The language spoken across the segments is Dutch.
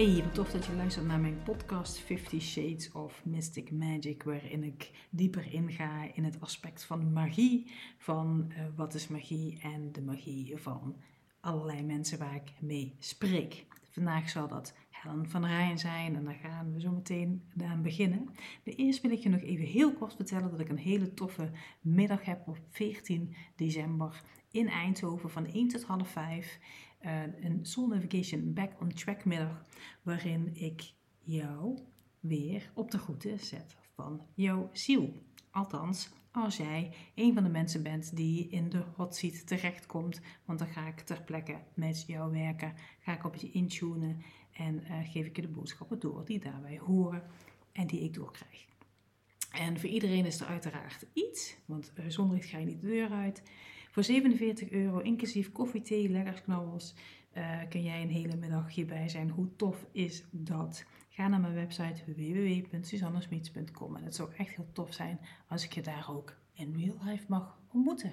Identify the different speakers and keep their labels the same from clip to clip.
Speaker 1: Hey, wat tof dat je luistert naar mijn podcast 50 Shades of Mystic Magic, waarin ik dieper inga in het aspect van magie, van wat is magie en de magie van allerlei mensen waar ik mee spreek. Vandaag zal dat Helen van Rijn zijn en daar gaan we zo meteen aan beginnen. Maar eerst wil ik je nog even heel kort vertellen dat ik een hele toffe middag heb op 14 december in Eindhoven van 1 tot half 5. Een Soul Navigation Back on Track middag, waarin ik jou weer op de route zet van jouw ziel. Althans, als jij een van de mensen bent die in de hot seat terechtkomt, want dan ga ik ter plekke met jou werken, ga ik op je intunen en geef ik je de boodschappen door die daarbij horen en die ik doorkrijg. En voor iedereen is er uiteraard iets, want zonder iets ga je niet de deur uit. Voor €47, inclusief koffie, thee, lekkersknabbels, kun jij een hele middag hierbij zijn. Hoe tof is dat? Ga naar mijn website www.susannesmiets.com en het zou echt heel tof zijn als ik je daar ook in real life mag ontmoeten.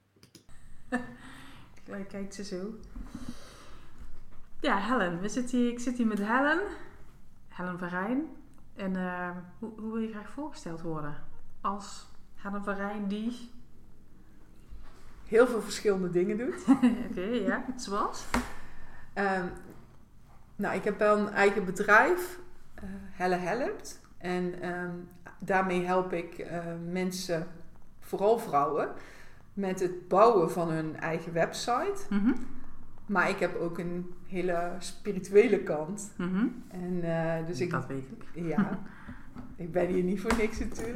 Speaker 1: Kijkt ze zo. Ja, Helen. Ik zit hier met Helen van Rijn. En hoe wil je graag voorgesteld worden? Als Helen van Rijn die
Speaker 2: heel veel verschillende dingen doet.
Speaker 1: Oké, ja. Zoals?
Speaker 2: Ik heb wel een eigen bedrijf, Helle Helpt. En daarmee help ik mensen, vooral vrouwen, met het bouwen van hun eigen website. Mm-hmm. Maar ik heb ook een hele spirituele kant. Mm-hmm. En,
Speaker 1: dat weet ik.
Speaker 2: Ja, ik ben hier niet voor niks natuurlijk.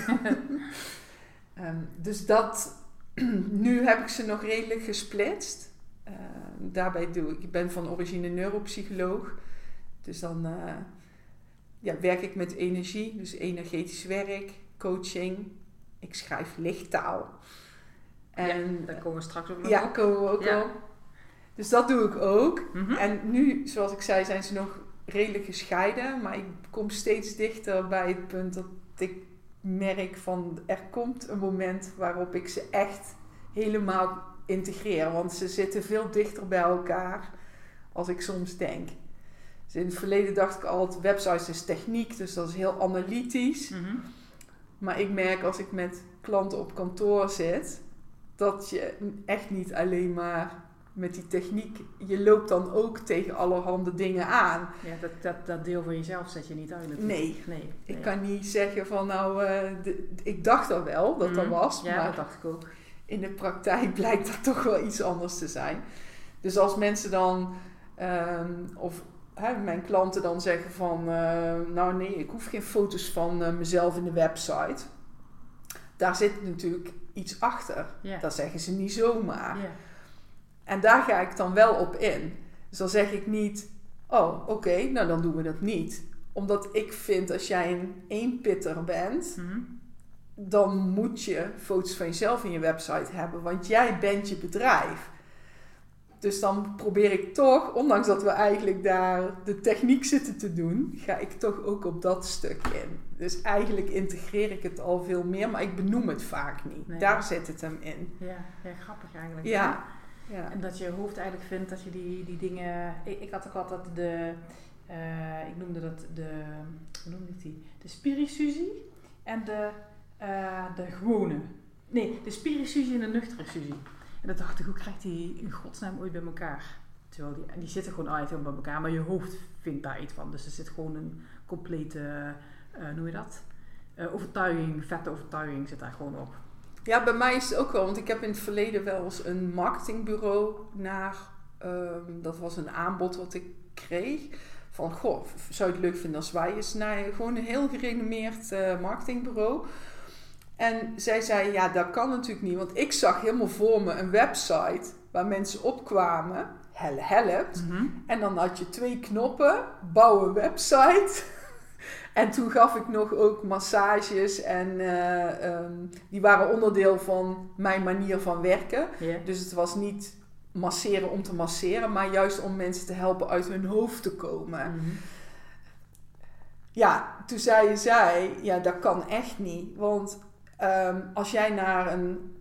Speaker 1: Nee.
Speaker 2: Dus dat... Nu heb ik ze nog redelijk gesplitst. Daarbij ik ben van origine neuropsycholoog. Dus dan werk ik met energie. Dus energetisch werk, coaching. Ik schrijf lichttaal. En,
Speaker 1: daar komen we straks ook nog
Speaker 2: op. Ja,
Speaker 1: op.
Speaker 2: komen we ook al. Dus dat doe ik ook. Mm-hmm. En nu, zoals ik zei, zijn ze nog redelijk gescheiden. Maar ik kom steeds dichter bij het punt dat ik merk van er komt een moment waarop ik ze echt helemaal integreer. Want ze zitten veel dichter bij elkaar als ik soms denk. Dus in het verleden dacht ik altijd, websites is techniek, dus dat is heel analytisch. Mm-hmm. Maar ik merk als ik met klanten op kantoor zit, dat je echt niet alleen maar met die techniek, je loopt dan ook tegen allerhande dingen aan.
Speaker 1: Ja, dat deel van jezelf zet je niet uit natuurlijk.
Speaker 2: Nee. Ik kan niet zeggen van ik dacht al wel dat dat was.
Speaker 1: Ja,
Speaker 2: maar
Speaker 1: dat dacht ik ook.
Speaker 2: In de praktijk blijkt dat toch wel iets anders te zijn. Dus als mensen dan, mijn klanten dan zeggen van, ik hoef geen foto's van mezelf in de website. Daar zit natuurlijk iets achter. Yeah. Dat zeggen ze niet zomaar. Yeah. En daar ga ik dan wel op in. Dus dan zeg ik niet, oké, dan doen we dat niet. Omdat ik vind, als jij een eenpitter bent, mm-hmm, dan moet je foto's van jezelf in je website hebben. Want jij bent je bedrijf. Dus dan probeer ik toch, ondanks dat we eigenlijk daar de techniek zitten te doen, ga ik toch ook op dat stuk in. Dus eigenlijk integreer ik het al veel meer, maar ik benoem het vaak niet. Nee. Daar zit het hem in.
Speaker 1: Ja, grappig eigenlijk.
Speaker 2: Ja.
Speaker 1: Ja. En dat je hoofd eigenlijk vindt dat je die dingen... Ik had ook altijd ik noemde dat hoe noemde ik die? De spirisusie en de gewone. Nee, de spirisusie en de nuchtere susie. En dan dacht ik, hoe krijgt die in godsnaam ooit bij elkaar? Terwijl die zitten gewoon altijd bij elkaar, maar je hoofd vindt daar iets van. Dus er zit gewoon een complete, noem je dat? Vette overtuiging zit daar gewoon op.
Speaker 2: Ja, bij mij is het ook wel, want ik heb in het verleden wel eens een marketingbureau dat was een aanbod wat ik kreeg. Van, zou je het leuk vinden als wij eens naar gewoon een heel gerenommeerd marketingbureau. En zij zei, ja, dat kan natuurlijk niet, want ik zag helemaal voor me een website waar mensen opkwamen, Helle Helpt. Mm-hmm. En dan had je 2 knoppen, bouw een website. En toen gaf ik nog ook massages en die waren onderdeel van mijn manier van werken. Yeah. Dus het was niet masseren om te masseren, maar juist om mensen te helpen uit hun hoofd te komen. Mm-hmm. Ja, toen zei zij, ja, dat kan echt niet. Want als jij naar een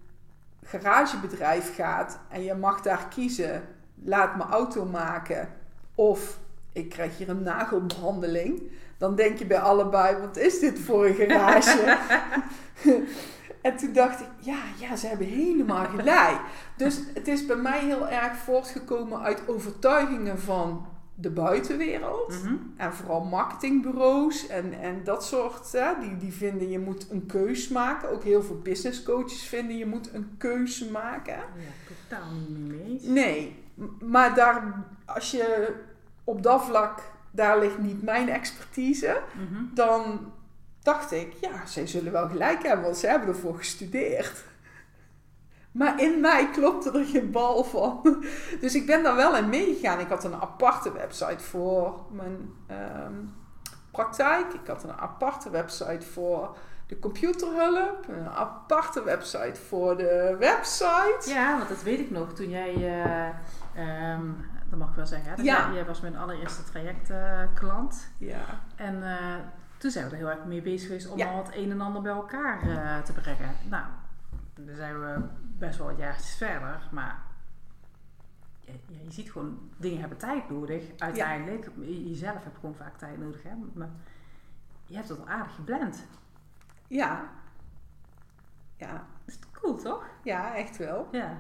Speaker 2: garagebedrijf gaat en je mag daar kiezen, laat mijn auto maken of ik krijg hier een nagelbehandeling. Dan denk je bij allebei, wat is dit voor een garage? En toen dacht ik, ja, ze hebben helemaal gelijk. Dus het is bij mij heel erg voortgekomen uit overtuigingen van de buitenwereld. Mm-hmm. En vooral marketingbureaus en dat soort. Die vinden je moet een keus maken. Ook heel veel business coaches vinden je moet een keuze maken.
Speaker 1: Ja, totaal niet mee eens.
Speaker 2: Nee, maar daar, als je op dat vlak, daar ligt niet mijn expertise. Mm-hmm. Dan dacht ik, ja, zij zullen wel gelijk hebben, want ze hebben ervoor gestudeerd. Maar in mij klopte er geen bal van. Dus ik ben daar wel in meegegaan. Ik had een aparte website voor mijn praktijk. Ik had een aparte website voor de computerhulp. Een aparte website voor de website.
Speaker 1: Ja, want dat weet ik nog. Toen jij, dat mag ik wel zeggen, hè? Jij was mijn allereerste trajectklant.
Speaker 2: Ja.
Speaker 1: En toen zijn we er heel erg mee bezig geweest om al het een en ander bij elkaar te brengen. Nou, dan zijn we best wel wat jaartjes verder, maar je ziet gewoon, dingen hebben tijd nodig. Uiteindelijk, jezelf hebt gewoon vaak tijd nodig, hè? Maar je hebt het al aardig geblend.
Speaker 2: Ja.
Speaker 1: Is het cool, toch?
Speaker 2: Ja, echt wel.
Speaker 1: Ja,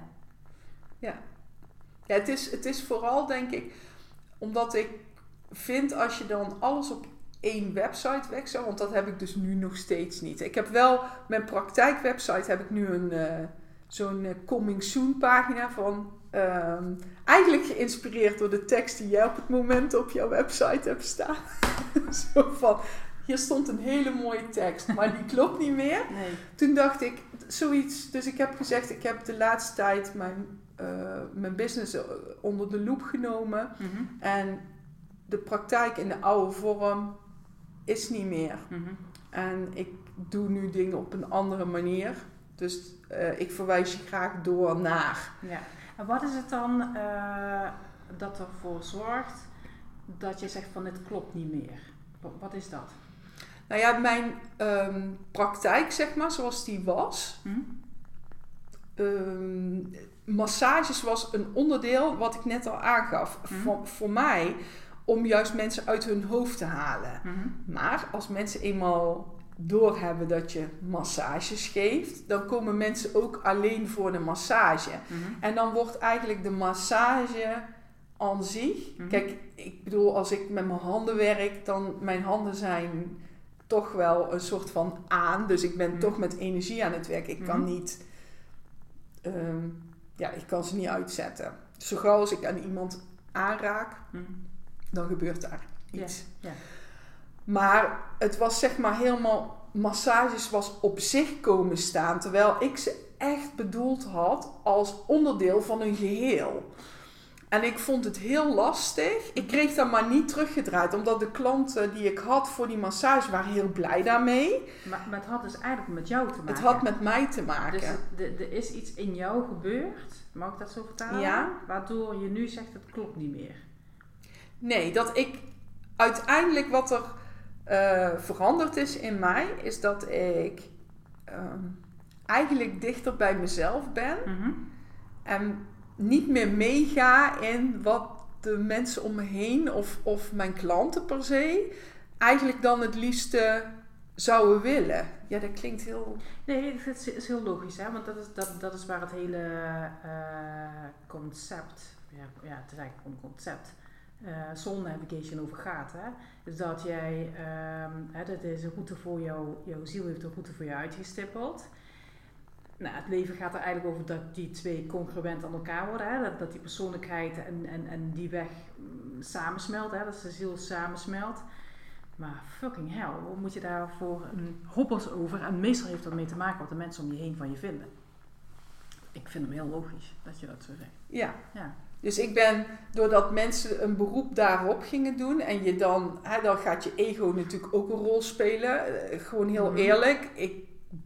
Speaker 2: het is vooral, denk ik, omdat ik vind als je dan alles op één website wegzet, want dat heb ik dus nu nog steeds niet. Ik heb wel, mijn praktijkwebsite heb ik nu zo'n coming soon pagina van, eigenlijk geïnspireerd door de tekst die jij op het moment op jouw website hebt staan. Zo van, hier stond een hele mooie tekst, maar die klopt niet meer.
Speaker 1: Nee.
Speaker 2: Toen dacht ik, zoiets, dus ik heb gezegd, ik heb de laatste tijd mijn business onder de loep genomen. Mm-hmm. En de praktijk in de oude vorm is niet meer. Mm-hmm. En ik doe nu dingen op een andere manier. Dus ik verwijs je graag door naar.
Speaker 1: Ja. En wat is het dan dat ervoor zorgt dat je zegt van dit klopt niet meer? Wat is dat?
Speaker 2: Nou ja, mijn praktijk, zeg maar, zoals die was. Massages was een onderdeel wat ik net al aangaf. Voor mij, om juist mensen uit hun hoofd te halen. Mm-hmm. Maar als mensen eenmaal doorhebben dat je massages geeft, dan komen mensen ook alleen voor de massage. Mm-hmm. En dan wordt eigenlijk de massage aan zich. Mm-hmm. Kijk, ik bedoel, als ik met mijn handen werk, dan mijn handen zijn toch wel een soort van aan. Dus ik ben toch met energie aan het werk. Ik kan niet, ik kan ze niet uitzetten. Zo gauw als ik aan iemand aanraak, dan gebeurt daar iets. Yeah. Maar het was zeg maar helemaal, massages was op zich komen staan, terwijl ik ze echt bedoeld had als onderdeel van een geheel. En ik vond het heel lastig. Ik kreeg dat maar niet teruggedraaid. Omdat de klanten die ik had voor die massage waren heel blij daarmee.
Speaker 1: Maar het had dus eigenlijk met jou te maken.
Speaker 2: Het had met mij te maken.
Speaker 1: Dus er is iets in jou gebeurd. Mag ik dat zo vertalen?
Speaker 2: Ja.
Speaker 1: Waardoor je nu zegt het klopt niet meer.
Speaker 2: Nee, dat ik uiteindelijk wat er veranderd is in mij. Is dat ik eigenlijk dichter bij mezelf ben. Mm-hmm. En niet meer meega in wat de mensen om me heen of mijn klanten per se eigenlijk dan het liefste zouden willen. Ja, dat klinkt heel...
Speaker 1: Nee, het is heel logisch, hè? Want dat is waar het hele concept, het is eigenlijk een concept, Soul Navigation over gaat. Hè? Dus dat jij, dat is een route voor jouw ziel heeft een route voor jou uitgestippeld. Nou, het leven gaat er eigenlijk over dat die twee congruent aan elkaar worden. Hè? Dat die persoonlijkheid en die weg samensmelt. Hè? Dat de ziel samensmelt. Maar fucking hell, hoe moet je daarvoor een hobbels over? En meestal heeft dat mee te maken wat de mensen om je heen van je vinden. Ik vind hem heel logisch dat je dat zo zegt.
Speaker 2: Ja. Dus ik ben, doordat mensen een beroep daarop gingen doen en je dan gaat je ego natuurlijk ook een rol spelen. Gewoon heel eerlijk. Ik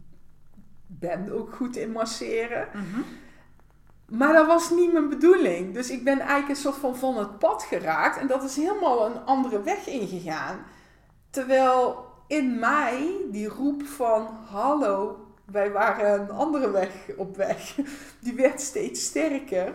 Speaker 2: ben ook goed in masseren. Mm-hmm. Maar dat was niet mijn bedoeling. Dus ik ben eigenlijk een soort van het pad geraakt. En dat is helemaal een andere weg ingegaan. Terwijl in mij die roep van hallo, wij waren een andere weg op weg. Die werd steeds sterker.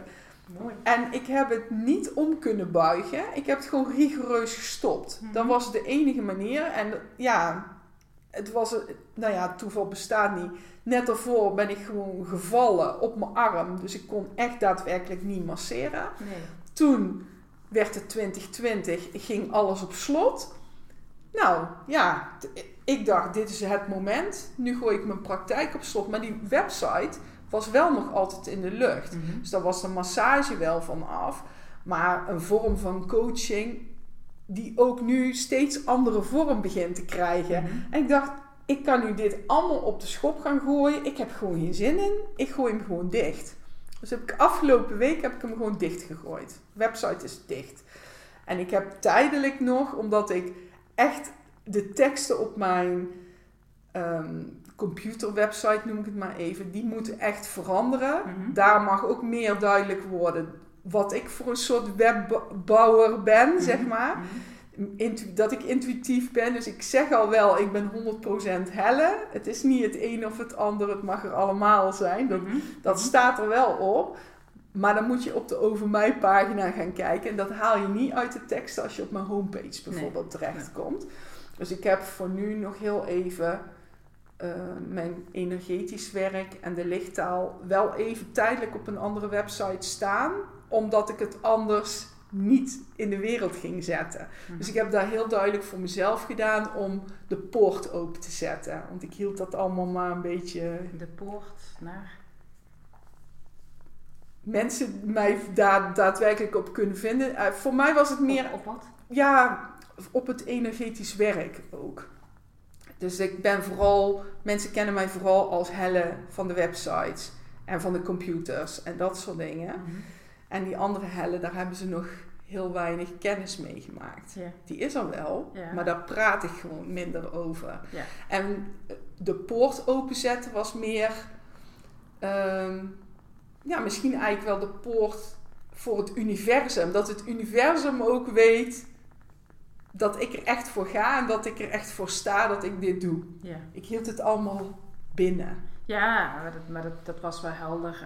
Speaker 1: Mooi.
Speaker 2: En ik heb het niet om kunnen buigen. Ik heb het gewoon rigoureus gestopt.
Speaker 1: Mm-hmm.
Speaker 2: Dat was de enige manier. En ja, het was... Nou ja, toeval bestaat niet. Net daarvoor ben ik gewoon gevallen op mijn arm. Dus ik kon echt daadwerkelijk niet masseren.
Speaker 1: Nee.
Speaker 2: Toen werd het 2020. Ging alles op slot. Nou, ja. Ik dacht, dit is het moment. Nu gooi ik mijn praktijk op slot. Maar die website was wel nog altijd in de lucht.
Speaker 1: Mm-hmm.
Speaker 2: Dus daar was de massage wel van af. Maar een vorm van coaching die ook nu steeds andere vorm begint te krijgen.
Speaker 1: Mm-hmm.
Speaker 2: En ik dacht, ik kan nu dit allemaal op de schop gaan gooien. Ik heb gewoon geen zin in. Ik gooi hem gewoon dicht. Dus afgelopen week heb ik hem gewoon dicht gegooid. De website is dicht. En ik heb tijdelijk nog, omdat ik echt de teksten op mijn computerwebsite, noem ik het maar even, die moeten echt veranderen.
Speaker 1: Mm-hmm.
Speaker 2: Daar mag ook meer duidelijk worden wat ik voor een soort webbouwer ben,
Speaker 1: Mm-hmm.
Speaker 2: zeg maar.
Speaker 1: Mm-hmm.
Speaker 2: Dat ik intuïtief ben. Dus ik zeg al wel, ik ben 100% Helle. Het is niet het een of het ander, het mag er allemaal zijn. Dat staat er wel op. Maar dan moet je op de Over Mij pagina gaan kijken. En dat haal je niet uit de teksten als je op mijn homepage bijvoorbeeld terechtkomt. Dus ik heb voor nu nog heel even mijn energetisch werk en de lichttaal wel even tijdelijk op een andere website staan. Omdat ik het anders niet in de wereld ging zetten.
Speaker 1: Mm-hmm.
Speaker 2: Dus ik heb daar heel duidelijk voor mezelf gedaan om de poort open te zetten. Want ik hield dat allemaal maar een beetje...
Speaker 1: De poort naar...
Speaker 2: Mensen mij daar daadwerkelijk op kunnen vinden. Voor mij was het meer...
Speaker 1: Op wat?
Speaker 2: Ja, op het energetisch werk ook. Dus ik ben vooral... Mensen kennen mij vooral als Helle van de websites. En van de computers. En dat soort dingen.
Speaker 1: Mm-hmm.
Speaker 2: En die andere Helle, daar hebben ze nog heel weinig kennis mee gemaakt.
Speaker 1: Ja.
Speaker 2: Die is er wel,
Speaker 1: Ja.
Speaker 2: maar daar praat ik gewoon minder over.
Speaker 1: Ja.
Speaker 2: En de poort openzetten was meer... misschien eigenlijk wel de poort voor het universum. Dat het universum ook weet dat ik er echt voor ga en dat ik er echt voor sta dat ik dit doe.
Speaker 1: Ja.
Speaker 2: Ik hield het allemaal binnen.
Speaker 1: Ja, maar dat was wel helder.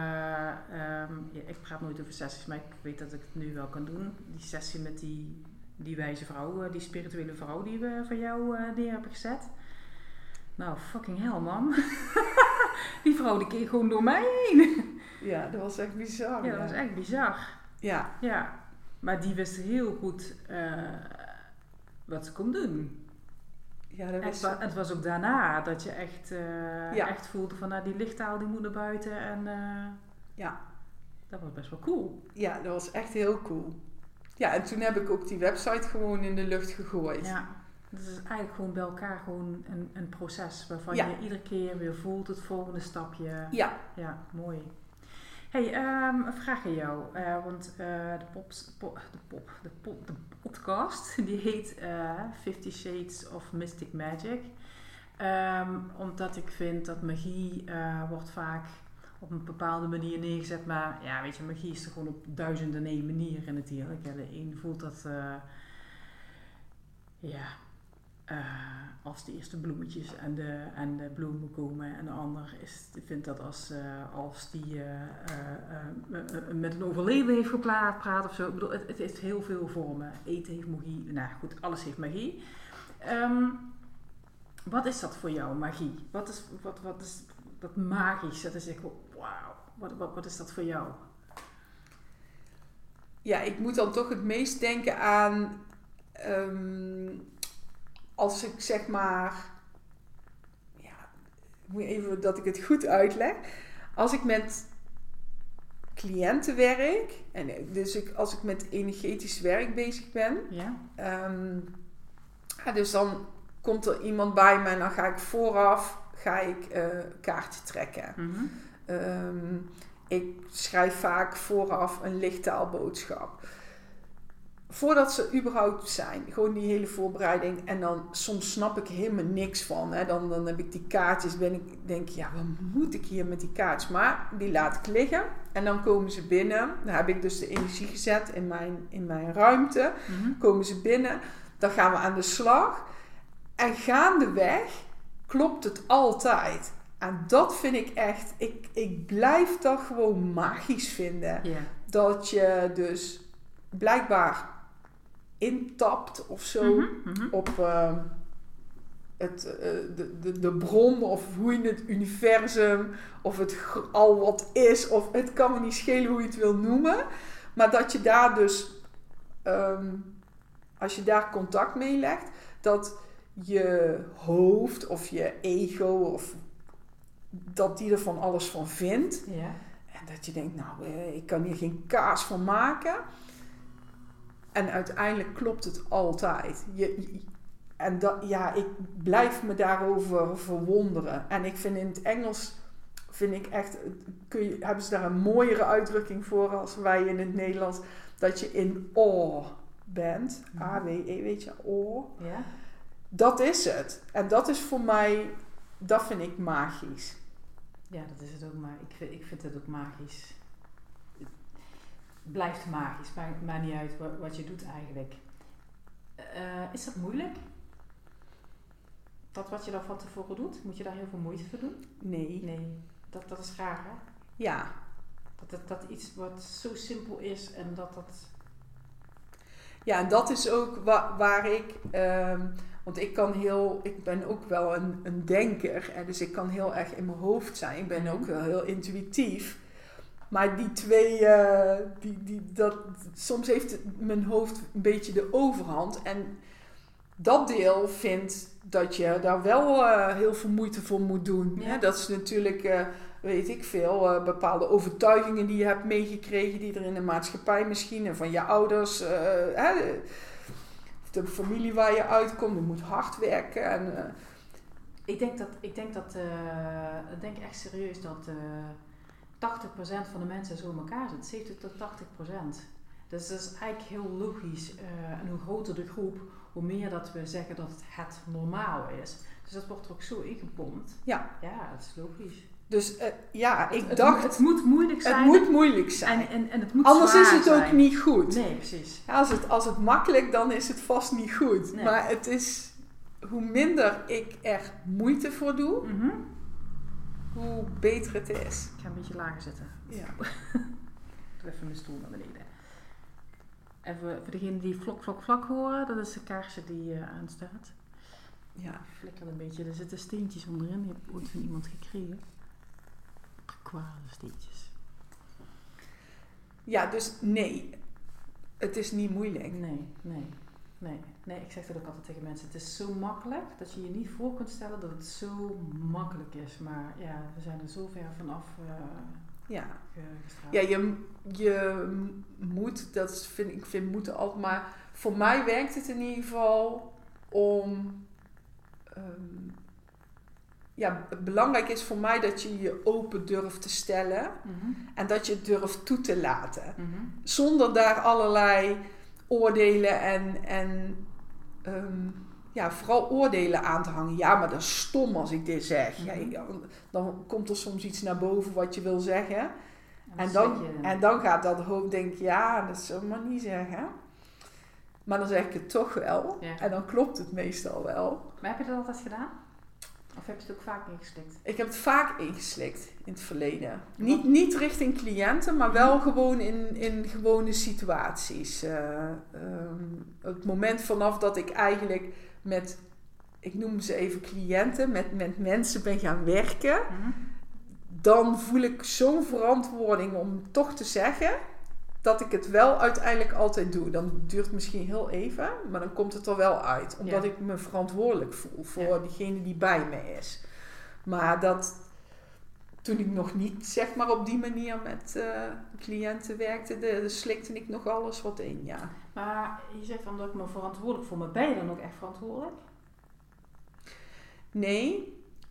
Speaker 1: Ik praat nooit over sessies, maar ik weet dat ik het nu wel kan doen. Die sessie met die wijze vrouw, die spirituele vrouw die we voor jou neer hebben gezet. Nou, fucking hell, man. Die vrouw die keek gewoon door mij heen.
Speaker 2: Ja, dat was echt bizar.
Speaker 1: Ja, dat was echt bizar.
Speaker 2: Ja.
Speaker 1: Ja, maar die wist heel goed wat ze kon doen.
Speaker 2: Ja, dat was...
Speaker 1: Het was ook daarna dat je echt voelde van die lichttaal die moet naar buiten. En
Speaker 2: ja.
Speaker 1: Dat was best wel cool.
Speaker 2: Ja, dat was echt heel cool. Ja, en toen heb ik ook die website gewoon in de lucht gegooid.
Speaker 1: Ja, dat is eigenlijk gewoon bij elkaar gewoon een proces waarvan
Speaker 2: Ja.
Speaker 1: je iedere keer weer voelt het volgende stapje.
Speaker 2: Ja.
Speaker 1: Ja, mooi. Hey, een vraag aan jou. Want de podcast die heet 50 Shades of Mystic Magic. Omdat ik vind dat magie wordt vaak op een bepaalde manier neergezet. Maar ja, weet je, magie is er gewoon op 1001 manieren natuurlijk. Ja, de een voelt dat als de eerste bloemetjes en de bloemen komen. En de ander vindt dat als die met een overleven heeft gepraat of zo. Ik bedoel, het heeft heel veel vormen. Eten heeft magie. Nou goed, alles heeft magie. Wat is dat voor jou, magie? Wat is dat magisch? Dat is echt, wauw. Wat is dat voor jou?
Speaker 2: Ja, ik moet dan toch het meest denken aan... als ik zeg maar... Ja, moet even dat ik het goed uitleg. Als ik met cliënten werk... En dus als ik met energetisch werk bezig ben...
Speaker 1: Ja.
Speaker 2: Dus dan komt er iemand bij me en dan ga ik vooraf kaartje trekken.
Speaker 1: Mm-hmm.
Speaker 2: Ik schrijf vaak vooraf een lichttaalboodschap. Voordat ze überhaupt zijn. Gewoon die hele voorbereiding. En dan soms snap ik helemaal niks van. Hè. Dan heb ik die kaartjes. Denk ja, wat moet ik hier met die kaartjes? Maar die laat ik liggen. En dan komen ze binnen. Dan heb ik dus de energie gezet in mijn ruimte.
Speaker 1: Mm-hmm.
Speaker 2: Komen ze binnen. Dan gaan we aan de slag. En gaandeweg klopt het altijd. En dat vind ik echt, ik blijf dat gewoon magisch vinden.
Speaker 1: Ja.
Speaker 2: Dat je dus blijkbaar intapt of zo op de bron of hoe je het universum of het al wat is of het kan me niet schelen hoe je het wil noemen. Maar dat je daar dus, als je daar contact mee legt, dat je hoofd of je ego of dat die er van alles van vindt.
Speaker 1: Ja.
Speaker 2: En dat je denkt, nou, ik kan hier geen kaas van maken. En uiteindelijk klopt het altijd. Ik blijf me daarover verwonderen. En ik vind in het Engels, hebben ze daar een mooiere uitdrukking voor als wij in het Nederlands. Dat je in awe bent. A-W-E, weet je, awe.
Speaker 1: Ja.
Speaker 2: Dat is het. En dat is voor mij, dat vind ik magisch.
Speaker 1: Ja, dat is het ook, maar ik vind het ook magisch. Het blijft magisch, maakt niet uit wat je doet eigenlijk. Is dat moeilijk? Dat wat je dan van tevoren doet? Moet je daar heel veel moeite voor doen?
Speaker 2: Nee.
Speaker 1: Dat is raar, hè?
Speaker 2: Ja.
Speaker 1: Dat iets wat zo simpel is en dat...
Speaker 2: Ja, en dat is ook waar ik... want ik ben ook wel een denker. Dus ik kan heel erg in mijn hoofd zijn. Ik ben ook wel heel intuïtief. Maar die twee... soms heeft mijn hoofd een beetje de overhand. En dat deel vindt dat je daar wel heel veel moeite voor moet doen.
Speaker 1: Ja.
Speaker 2: Ja, dat is natuurlijk... weet ik veel, bepaalde overtuigingen die je hebt meegekregen, die er in de maatschappij misschien, en van je ouders, de familie waar je uitkomt, je moet hard werken. En,
Speaker 1: Ik denk echt serieus dat 80% van de mensen zo in elkaar zit, 70 tot 80%. Dus dat is eigenlijk heel logisch. En hoe groter de groep, hoe meer dat we zeggen dat het normaal is. Dus dat wordt er ook zo ingepompt.
Speaker 2: Ja.
Speaker 1: Ja, dat is logisch.
Speaker 2: Dus ik dacht...
Speaker 1: Het moet moeilijk zijn.
Speaker 2: Het moet moeilijk zijn.
Speaker 1: En het moet
Speaker 2: anders
Speaker 1: zwaar
Speaker 2: is het
Speaker 1: zijn.
Speaker 2: ook niet goed.
Speaker 1: Nee, precies.
Speaker 2: Ja, als het makkelijk, dan is het vast niet goed.
Speaker 1: Nee.
Speaker 2: Maar het is... Hoe minder ik er moeite voor doe, hoe beter het is.
Speaker 1: Ik ga een beetje lager zitten.
Speaker 2: Ja.
Speaker 1: Doe even mijn stoel naar beneden. En voor degenen die vlak, vlak, vlak horen, dat is de kaarsje die aanstaat.
Speaker 2: Ja.
Speaker 1: Flikkert een beetje. Er zitten steentjes onderin. Die heb ik ooit van iemand gekregen. Kwade steentjes.
Speaker 2: Ja, dus nee. Het is niet moeilijk.
Speaker 1: Nee, ik zeg dat ook altijd tegen mensen. Het is zo makkelijk dat je je niet voor kunt stellen dat het zo makkelijk is. Maar ja, we zijn er zo ver vanaf gestraald.
Speaker 2: Ja, je moet, ik vind moeten altijd, maar voor mij werkt het in ieder geval om... belangrijk is voor mij dat je je open durft te stellen en dat je het durft toe te laten. Zonder daar allerlei oordelen en vooral oordelen aan te hangen. Ja, maar dat is stom als ik dit zeg. Ja, dan komt er soms iets naar boven wat je wil zeggen. En dan gaat dat hoofd denken, ja, dat zou ik maar niet zeggen. Maar dan zeg ik het toch wel. Ja. En dan klopt het meestal wel.
Speaker 1: Maar heb je dat altijd gedaan? Of heb je het ook vaak ingeslikt?
Speaker 2: Ik heb het vaak ingeslikt in het verleden. Niet richting cliënten, maar wel gewoon in gewone situaties. Het moment vanaf dat ik eigenlijk met, ik noem ze even cliënten, met mensen ben gaan werken. Dan voel ik zo'n verantwoording om toch te zeggen dat ik het wel uiteindelijk altijd doe. Dan duurt het misschien heel even, maar dan komt het er wel uit. Omdat ik me verantwoordelijk voel voor diegene die bij me is. Maar dat, toen ik nog niet zeg maar op die manier met cliënten werkte, slikte ik nog alles wat in, ja.
Speaker 1: Maar je zegt van dat ik me verantwoordelijk voel, maar ben je dan ook echt verantwoordelijk?
Speaker 2: Nee.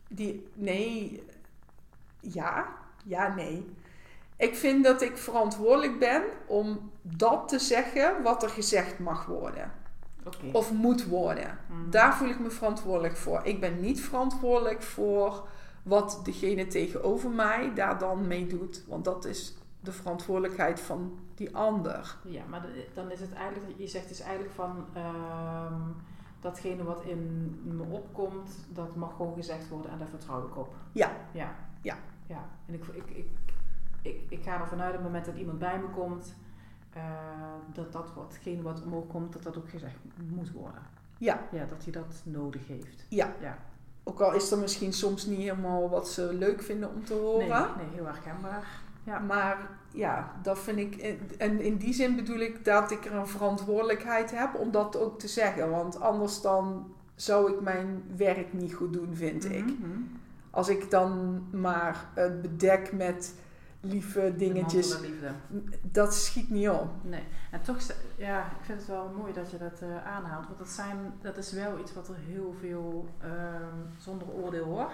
Speaker 2: Ik vind dat ik verantwoordelijk ben om dat te zeggen wat er gezegd mag worden.
Speaker 1: Okay.
Speaker 2: Of moet worden. Daar voel ik me verantwoordelijk voor. Ik ben niet verantwoordelijk voor wat degene tegenover mij daar dan mee doet. Want dat is de verantwoordelijkheid van die ander.
Speaker 1: Ja, maar dan is het eigenlijk, je zegt dus eigenlijk van... datgene wat in me opkomt, dat mag gewoon gezegd worden en daar vertrouw ik op.
Speaker 2: Ja.
Speaker 1: En ik ga ervan uit op het moment dat iemand bij me komt, dat watgene wat omhoog komt, dat ook gezegd moet worden. Ja, dat hij dat nodig heeft. Ja.
Speaker 2: Ook al is er misschien soms niet helemaal wat ze leuk vinden om te horen.
Speaker 1: Nee, heel herkenbaar. Ja.
Speaker 2: Maar ja, dat vind ik... En in die zin bedoel ik dat ik er een verantwoordelijkheid heb om dat ook te zeggen. Want anders dan zou ik mijn werk niet goed doen, vind ik. Als ik dan maar het bedek met lieve dingetjes... Dat schiet niet op.
Speaker 1: Nee. En toch, ja, ik vind het wel mooi dat je dat aanhaalt. Want dat is wel iets wat er heel veel zonder oordeel hoor.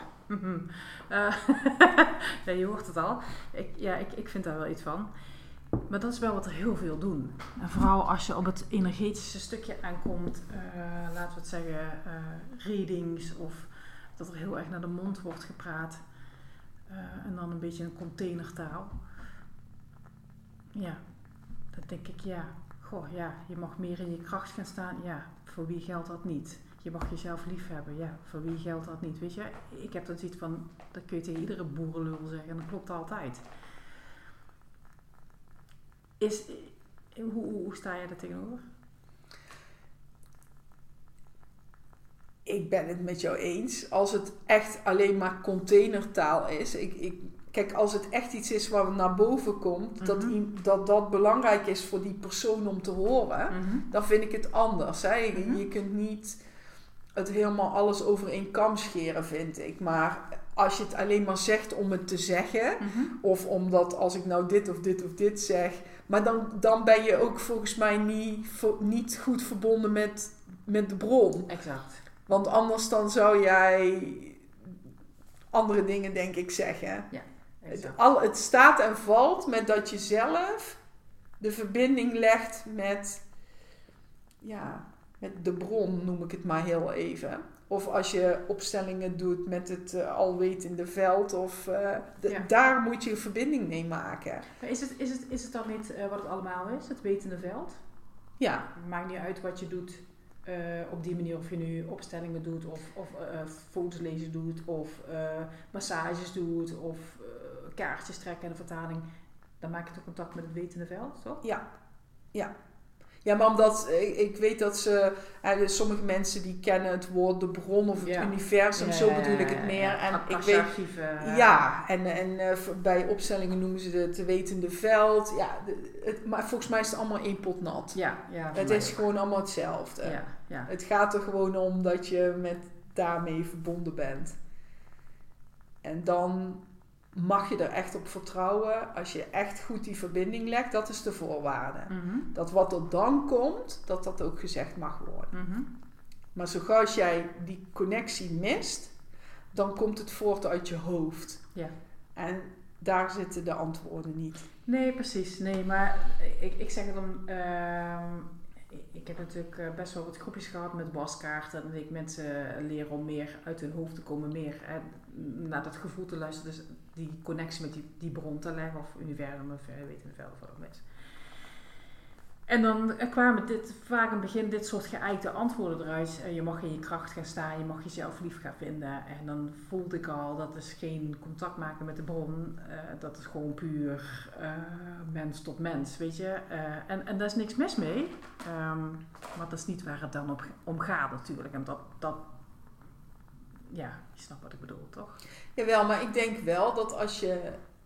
Speaker 1: Ja, je hoort het al. Ik vind daar wel iets van. Maar dat is wel wat er heel veel doen. En vooral als je op het energetische stukje aankomt, laten we het zeggen, readings of dat er heel erg naar de mond wordt gepraat. En dan een beetje een containertaal. Ja, dan denk ik, je mag meer in je kracht gaan staan. Ja, voor wie geldt dat niet? Je mag jezelf lief hebben. Ja, voor wie geldt dat niet? Weet je, ik heb dan zoiets van, dat kun je tegen iedere boerenlul zeggen en dat klopt altijd. Hoe sta je daar tegenover?
Speaker 2: Ik ben het met jou eens. Als het echt alleen maar containertaal is. Kijk, als het echt iets is waar naar boven komt. Dat belangrijk is voor die persoon om te horen. Dan vind ik het anders. Hè? Je kunt niet het helemaal alles over één kam scheren, vind ik. Maar als je het alleen maar zegt om het te zeggen. Of omdat als ik nou dit of dit of dit zeg. Maar dan ben je ook volgens mij niet goed verbonden met de bron.
Speaker 1: Exact.
Speaker 2: Want anders dan zou jij andere dingen, denk ik, zeggen. Ja, het staat en valt met dat je zelf de verbinding legt met de bron, noem ik het maar heel even. Of als je opstellingen doet met het alwetende veld. Daar moet je een verbinding mee maken.
Speaker 1: Maar is het dan niet wat het allemaal is? Het wetende veld?
Speaker 2: Ja.
Speaker 1: Het maakt niet uit wat je doet. Op die manier of je nu opstellingen doet of foto's lezen doet of massages doet of kaartjes trekken en een vertaling, dan maak je toch contact met het wetende veld, toch?
Speaker 2: Ja, maar omdat ik weet dat sommige mensen die kennen het woord de bron of het universum, zo bedoel ik het meer. En ik weet, bij opstellingen noemen ze het wetende veld. Ja, maar volgens mij is het allemaal één pot nat. Het is gewoon allemaal hetzelfde. Het gaat er gewoon om dat je daarmee verbonden bent. En dan mag je er echt op vertrouwen. Als je echt goed die verbinding legt, dat is de voorwaarde. Dat wat er dan komt, dat ook gezegd mag worden. Maar zo gauw als jij die connectie mist, dan komt het voort uit je hoofd. En daar zitten de antwoorden niet.
Speaker 1: Nee, precies. Nee, maar ik zeg het om... ik heb natuurlijk best wel wat groepjes gehad met waskaarten. En ik mensen leren om meer uit hun hoofd te komen. Meer naar dat gevoel te luisteren. Dus die connectie met die bron te leggen. Of universum of wetende veld of wat ook is. En dan kwamen vaak in het begin dit soort geëikte antwoorden eruit. Je mag in je kracht gaan staan. Je mag jezelf lief gaan vinden. En dan voelde ik al, dat is geen contact maken met de bron. Dat is gewoon puur mens tot mens, weet je. En daar is niks mis mee. Maar dat is niet waar het dan om gaat natuurlijk. En dat je snapt wat ik bedoel, toch?
Speaker 2: Jawel, maar ik denk wel dat als je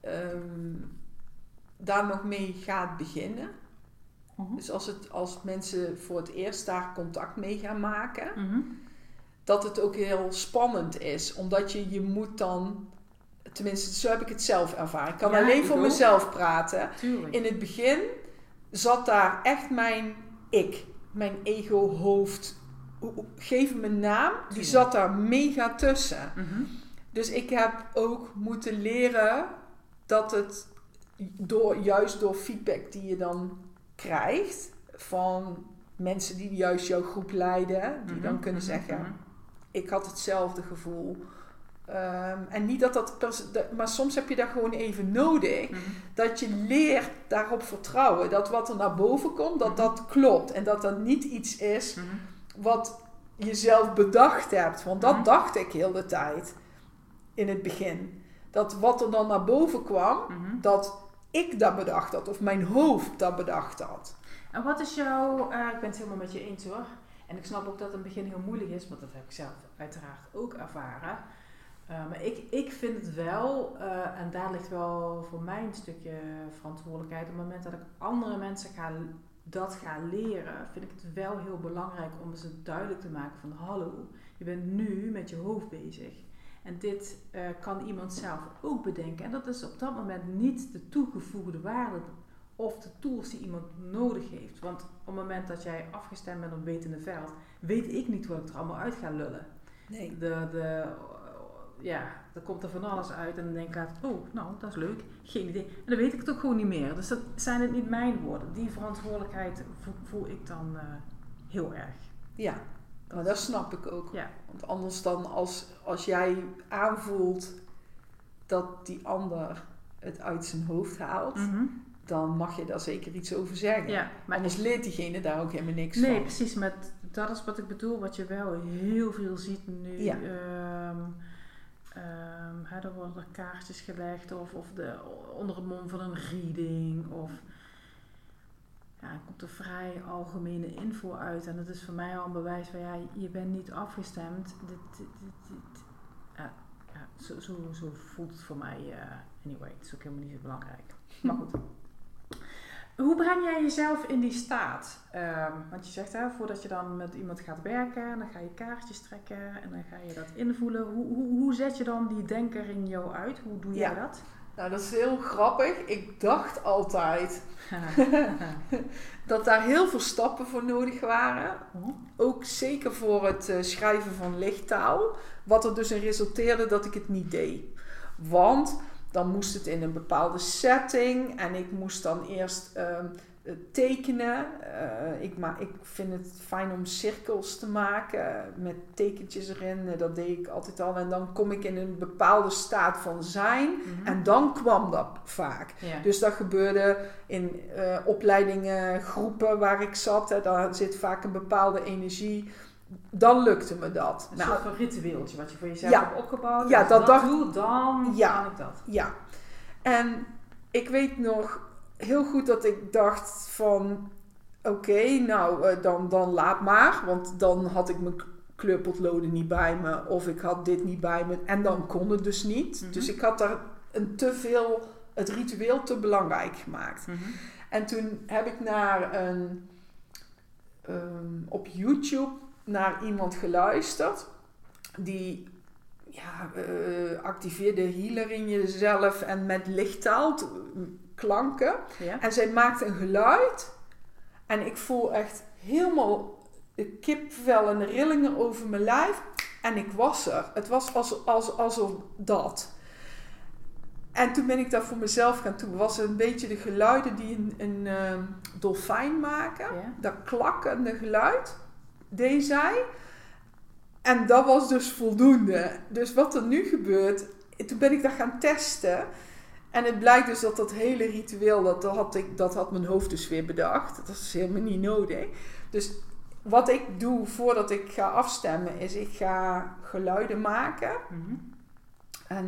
Speaker 2: daar nog mee gaat beginnen. Dus als mensen voor het eerst daar contact mee gaan maken, dat het ook heel spannend is. Omdat je moet dan, tenminste zo heb ik het zelf ervaren. Ik kan alleen voor mezelf praten.
Speaker 1: Tuurlijk.
Speaker 2: In het begin zat daar echt mijn ego-hoofd, geef hem een naam, die zat daar mega tussen. Dus ik heb ook moeten leren dat het juist door feedback die je dan krijgt van mensen die juist jouw groep leiden, die dan kunnen zeggen, ik had hetzelfde gevoel. En niet maar soms heb je dat gewoon even nodig, dat je leert daarop vertrouwen, dat wat er naar boven komt, dat klopt. En dat niet iets is wat jezelf bedacht hebt. Want dat dacht ik heel de tijd in het begin. Dat wat er dan naar boven kwam, dat ik dat bedacht had. Of mijn hoofd dat bedacht had.
Speaker 1: En wat is jouw... ik ben het helemaal met je eens hoor. En ik snap ook dat het in het begin heel moeilijk is. Want dat heb ik zelf uiteraard ook ervaren. Maar ik vind het wel... en daar ligt wel voor mij een stukje verantwoordelijkheid. Op het moment dat ik andere mensen dat ga leren, vind ik het wel heel belangrijk om ze duidelijk te maken van hallo, je bent nu met je hoofd bezig. En dit kan iemand zelf ook bedenken. En dat is op dat moment niet de toegevoegde waarde of de tools die iemand nodig heeft. Want op het moment dat jij afgestemd bent op wetende veld, weet ik niet wat ik er allemaal uit ga lullen.
Speaker 2: Nee.
Speaker 1: Er komt er van alles uit en dan denk ik laat, dat is leuk, geen idee. En dan weet ik het ook gewoon niet meer. Dus dat zijn het niet mijn woorden. Die verantwoordelijkheid voel ik dan heel erg.
Speaker 2: Ja, maar dat snap ik ook.
Speaker 1: Ja.
Speaker 2: Want anders dan als jij aanvoelt dat die ander het uit zijn hoofd haalt, dan mag je daar zeker iets over zeggen. Ja, maar anders leert diegene daar ook helemaal niks van.
Speaker 1: Nee, precies. Dat is wat ik bedoel, wat je wel heel veel ziet nu. Ja. Er worden er kaartjes gelegd of onder het mom van een reading of er komt er vrij algemene info uit en dat is voor mij al een bewijs van je bent niet afgestemd. Zo voelt het voor mij. Anyway, het is ook helemaal niet zo belangrijk. Maar goed. Hoe breng jij jezelf in die staat? Want je zegt, voordat je dan met iemand gaat werken, dan ga je kaartjes trekken en dan ga je dat invoelen. Hoe zet je dan die denker in jou uit? Hoe doe jij dat?
Speaker 2: Nou, dat is heel grappig. Ik dacht altijd dat daar heel veel stappen voor nodig waren. Ook zeker voor het schrijven van lichttaal. Wat er dus in resulteerde dat ik het niet deed. Want dan moest het in een bepaalde setting en ik moest dan eerst tekenen. Ik vind het fijn om cirkels te maken met tekentjes erin. Dat deed ik altijd al. En dan kom ik in een bepaalde staat van zijn. En dan kwam dat vaak. Ja. Dus dat gebeurde in opleidingen, groepen waar ik zat. Daar zit vaak een bepaalde energie. Dan lukte me dat.
Speaker 1: Een soort van ritueeltje wat je voor jezelf hebt opgebouwd.
Speaker 2: Ja,
Speaker 1: als ik dat doe, dan kan ik dat.
Speaker 2: Ja. En ik weet nog heel goed dat ik dacht van dan laat maar. Want dan had ik mijn kleurpotloden niet bij me. Of ik had dit niet bij me. En dan kon het dus niet. Dus ik had daar het ritueel te belangrijk gemaakt. En toen heb ik op YouTube naar iemand geluisterd die activeerde healer in jezelf en met lichttaal, klanken. Ja. En zij maakte een geluid en ik voel echt helemaal de kipvel en de rillingen over mijn lijf en ik was er. Het was alsof dat. En toen ben ik daar voor mezelf gaan doen. Was een beetje de geluiden die een dolfijn maken. Ja. Dat klakkende geluid deed zij. En dat was dus voldoende. Dus wat er nu gebeurt, toen ben ik dat gaan testen. En het blijkt dus dat hele ritueel, dat had mijn hoofd dus weer bedacht. Dat is helemaal niet nodig. Dus wat ik doe voordat ik ga afstemmen, is ik ga geluiden maken. En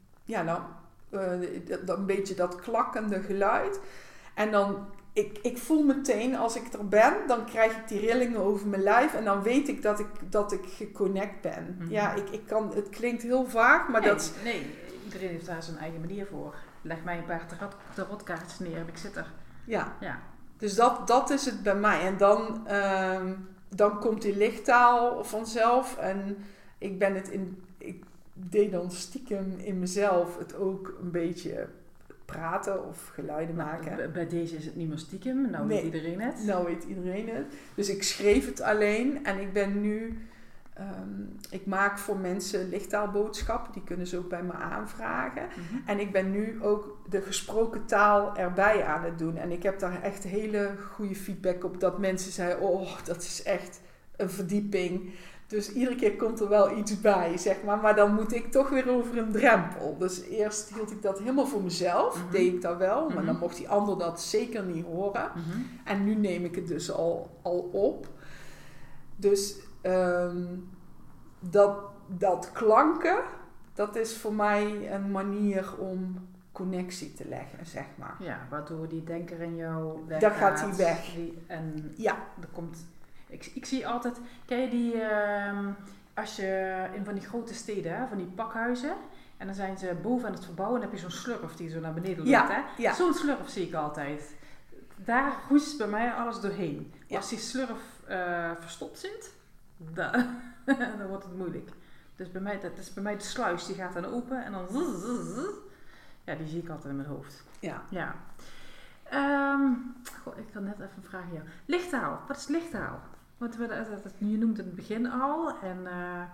Speaker 2: een beetje dat klakkende geluid. En dan, ik voel meteen als ik er ben, dan krijg ik die rillingen over mijn lijf. En dan weet ik dat ik geconnect ben. Ja, het klinkt heel vaag, maar
Speaker 1: Nee, iedereen heeft daar zijn eigen manier voor. Leg mij een paar tarotkaartjes neer en ik zit er.
Speaker 2: Ja. Dus dat is het bij mij. En dan komt die lichttaal vanzelf. En ik deed dan stiekem in mezelf het ook een beetje praten of geluiden maken.
Speaker 1: Bij deze is het niet meer stiekem, weet iedereen het.
Speaker 2: Nou weet iedereen het. Dus ik schreef het alleen en ik ben nu... ik maak voor mensen lichttaalboodschappen, die kunnen ze ook bij me aanvragen. En ik ben nu ook de gesproken taal erbij aan het doen. En ik heb daar echt hele goede feedback op, dat mensen zeiden, dat is echt een verdieping. Dus iedere keer komt er wel iets bij, zeg maar. Maar dan moet ik toch weer over een drempel. Dus eerst hield ik dat helemaal voor mezelf. Deed ik dat wel. Maar dan mocht die ander dat zeker niet horen. En nu neem ik het dus al op. Dus dat klanken, dat is voor mij een manier om connectie te leggen, zeg maar.
Speaker 1: Ja, waardoor die denker in jou weggaat.
Speaker 2: Dan gaat hij weg.
Speaker 1: Er komt... Ik zie altijd... Ken je die... als je in van die grote steden, hè, van die pakhuizen... En dan zijn ze boven aan het verbouwen en dan heb je zo'n slurf die zo naar beneden loopt. Hè? Ja. Zo'n slurf zie ik altijd. Daar hoest bij mij alles doorheen. Ja. Als die slurf verstopt zit, dan wordt het moeilijk. Dus dat is bij mij de sluis, die gaat dan open en dan... Ja, die zie ik altijd in mijn hoofd. Ja. Ik had net even een vraag aan jou. Lichttaal, wat is lichttaal? Want je noemt het in het begin al. En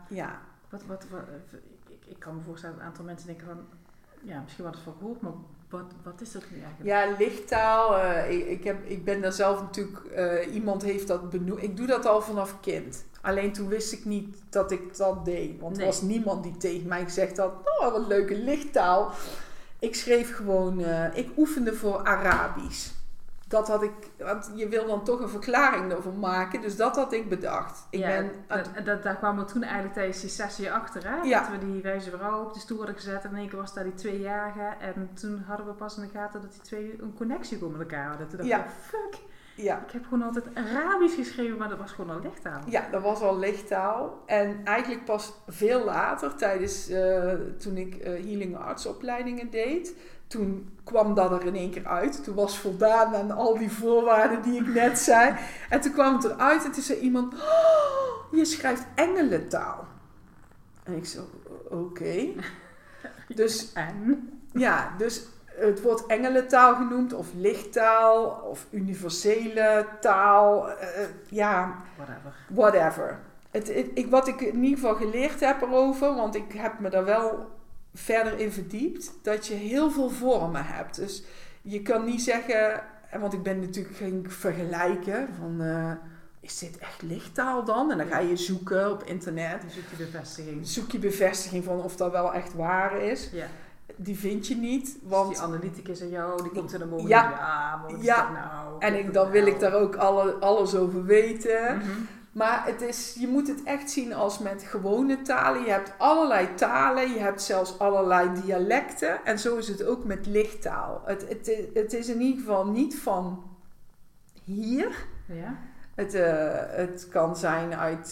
Speaker 1: ik kan me voorstellen dat een aantal mensen denken van... Ja, misschien wat het van gehoord, maar wat is dat nu eigenlijk?
Speaker 2: Ja, lichttaal. Ik ben daar zelf natuurlijk... iemand heeft dat benoemd. Ik doe dat al vanaf kind. Alleen toen wist ik niet dat ik dat deed. Want er was niemand die tegen mij gezegd had... Oh, wat leuke lichttaal. Ik schreef gewoon... ik oefende voor Arabisch. Dat had ik... Want je wil dan toch een verklaring over maken. Dus dat had ik bedacht.
Speaker 1: Daar kwamen we toen eigenlijk tijdens die sessie achter. Hè?
Speaker 2: Ja.
Speaker 1: Dat we die wijze vrouw op de stoel hadden gezet. En in één keer was daar die 2-jarige. En toen hadden we pas in de gaten dat die twee een connectie met elkaar hadden. Toen dacht ik, fuck. Ja. Ik heb gewoon altijd Arabisch geschreven, maar dat was gewoon al lichttaal.
Speaker 2: Ja, dat was al lichttaal. En eigenlijk pas veel later, toen ik healing arts opleidingen deed... Toen kwam dat er in één keer uit. Toen was voldaan aan al die voorwaarden die ik net zei. En toen kwam het eruit en toen zei iemand... Oh, je schrijft engelentaal. En ik zo, oké. Dus, ja, dus het wordt engelentaal genoemd. Of lichttaal. Of universele taal. Whatever. Wat ik in ieder geval geleerd heb erover... Want ik heb me daar wel... verder in verdiept, dat je heel veel vormen hebt. Dus je kan niet zeggen, want ik ben natuurlijk geen vergelijken van, is dit echt lichttaal dan? En dan ga je zoeken op internet.
Speaker 1: Dan
Speaker 2: zoek je bevestiging van of dat wel echt waar is. Ja. Die vind je niet. Want
Speaker 1: dus die analyticus in jou, die komt er dan boven.
Speaker 2: Maar wat is dat nou? En dan wil ik daar ook alles over weten. Mm-hmm. Maar je moet het echt zien als met gewone talen. Je hebt allerlei talen, je hebt zelfs allerlei dialecten. En zo is het ook met lichttaal. Het is in ieder geval niet van hier. Ja. Het kan zijn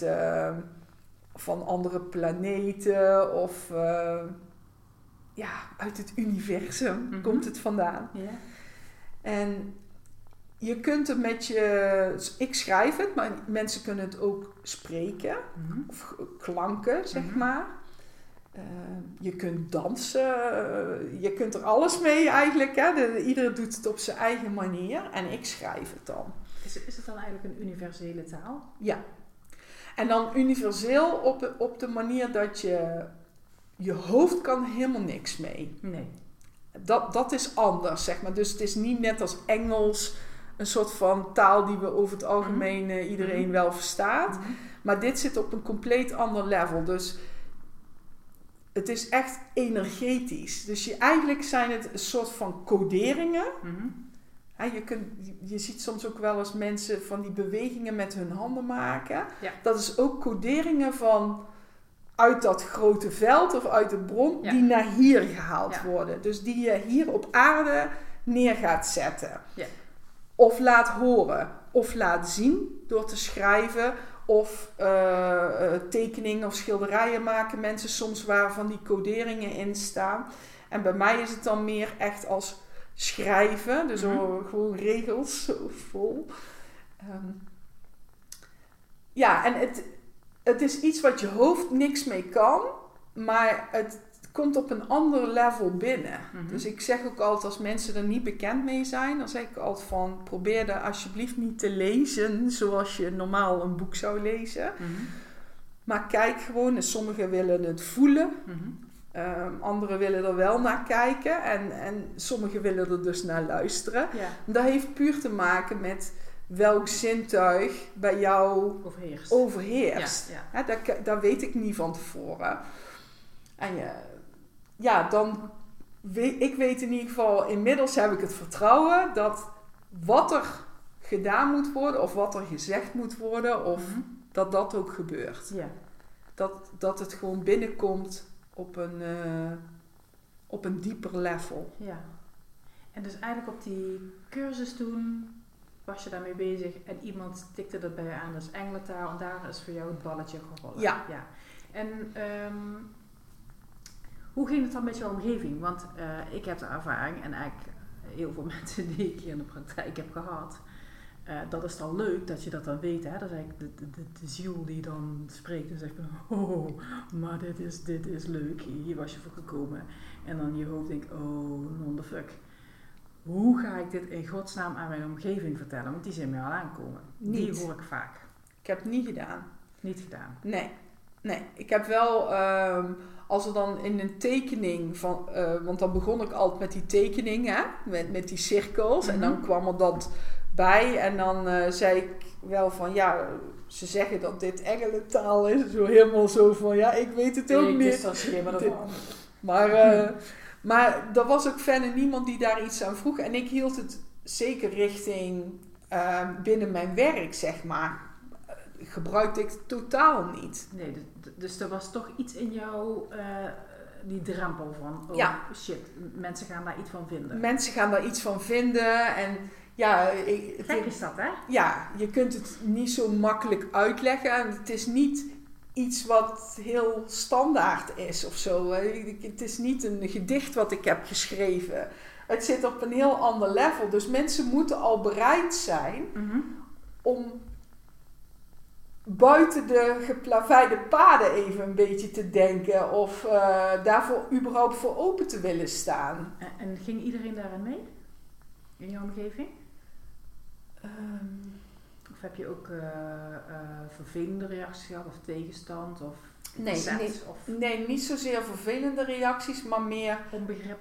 Speaker 2: van andere planeten of uit het universum komt het vandaan. Ja. En... Je kunt het ik schrijf het, maar mensen kunnen het ook spreken. Mm-hmm. Of klanken, zeg maar. Je kunt dansen. Je kunt er alles mee eigenlijk. Hè? Iedereen doet het op zijn eigen manier. En ik schrijf het dan.
Speaker 1: Is het dan eigenlijk een universele taal?
Speaker 2: Ja. En dan universeel op de manier dat je hoofd kan helemaal niks mee.
Speaker 1: Nee.
Speaker 2: Dat is anders, zeg maar. Dus het is niet net als Engels... Een soort van taal die we over het algemeen iedereen wel verstaat. Mm-hmm. Maar dit zit op een compleet ander level. Dus het is echt energetisch. Dus eigenlijk zijn het een soort van coderingen. Mm-hmm. Je ziet soms ook wel eens mensen van die bewegingen met hun handen maken. Ja. Dat is ook coderingen van uit dat grote veld of uit de bron die naar hier gehaald worden. Dus die je hier op aarde neer gaat zetten. Ja. Of laat horen, of laat zien door te schrijven, of tekeningen of schilderijen maken mensen soms waar van die coderingen in staan. En bij mij is het dan meer echt als schrijven, dus gewoon regels, zo vol. En het is iets wat je hoofd niks mee kan, maar het komt op een ander level binnen. Mm-hmm. Dus ik zeg ook altijd, als mensen er niet bekend mee zijn, dan zeg ik altijd van, probeer er alsjeblieft niet te lezen zoals je normaal een boek zou lezen. Mm-hmm. Maar kijk gewoon, en sommigen willen het voelen. Mm-hmm. Anderen willen er wel naar kijken. En sommigen willen er dus naar luisteren. Ja. Dat heeft puur te maken met welk zintuig bij jou overheerst. Ja, ja. Dat weet ik niet van tevoren. En ik weet in ieder geval, inmiddels heb ik het vertrouwen dat wat er gedaan moet worden, of wat er gezegd moet worden, of dat ook gebeurt.
Speaker 1: Ja.
Speaker 2: Dat het gewoon binnenkomt op een dieper level.
Speaker 1: Ja. En dus eigenlijk op die cursus toen was je daarmee bezig en iemand tikte dat bij je aan, dat is engelentaal en daar is voor jou het balletje gevallen.
Speaker 2: Ja.
Speaker 1: En hoe ging het dan met jouw omgeving? Want ik heb de ervaring en eigenlijk heel veel mensen die ik hier in de praktijk heb gehad, dat is dan leuk dat je dat dan weet. Hè? Dat is eigenlijk de ziel die dan spreekt en zegt van, oh, maar dit is leuk, hier was je voor gekomen. En dan je hoofd denkt, oh, non the fuck. Hoe ga ik dit in godsnaam aan mijn omgeving vertellen? Want die zien mij al aankomen.
Speaker 2: Niet.
Speaker 1: Die hoor ik vaak.
Speaker 2: Ik heb het niet gedaan.
Speaker 1: Niet gedaan.
Speaker 2: Nee. Ik heb wel, als er dan in een tekening van, want dan begon ik altijd met die tekening, hè? Met die cirkels. En dan kwam er dat bij. En dan zei ik wel van, ja, ze zeggen dat dit engelentaal is. Zo helemaal zo van, ja, ik weet het ook niet. Maar er was ook verder niemand die daar iets aan vroeg. En ik hield het zeker richting binnen mijn werk, zeg maar. Gebruikte ik het totaal niet.
Speaker 1: Nee, dus er was toch iets in jou, die drempel van, oh
Speaker 2: ja.
Speaker 1: Shit, mensen gaan daar iets van vinden.
Speaker 2: Mensen gaan daar iets van vinden en ja...
Speaker 1: Gek is dat, hè?
Speaker 2: Ja, je kunt het niet zo makkelijk uitleggen en het is niet iets wat heel standaard is of zo. Het is niet een gedicht wat ik heb geschreven. Het zit op een heel ander level, dus mensen moeten al bereid zijn om buiten de geplaveide paden even een beetje te denken of daarvoor überhaupt voor open te willen staan.
Speaker 1: En ging iedereen daarin mee? In jouw omgeving? Of heb je ook vervelende reacties gehad of tegenstand? Of
Speaker 2: Nee, niet zozeer vervelende reacties, maar meer...
Speaker 1: Onbegrip?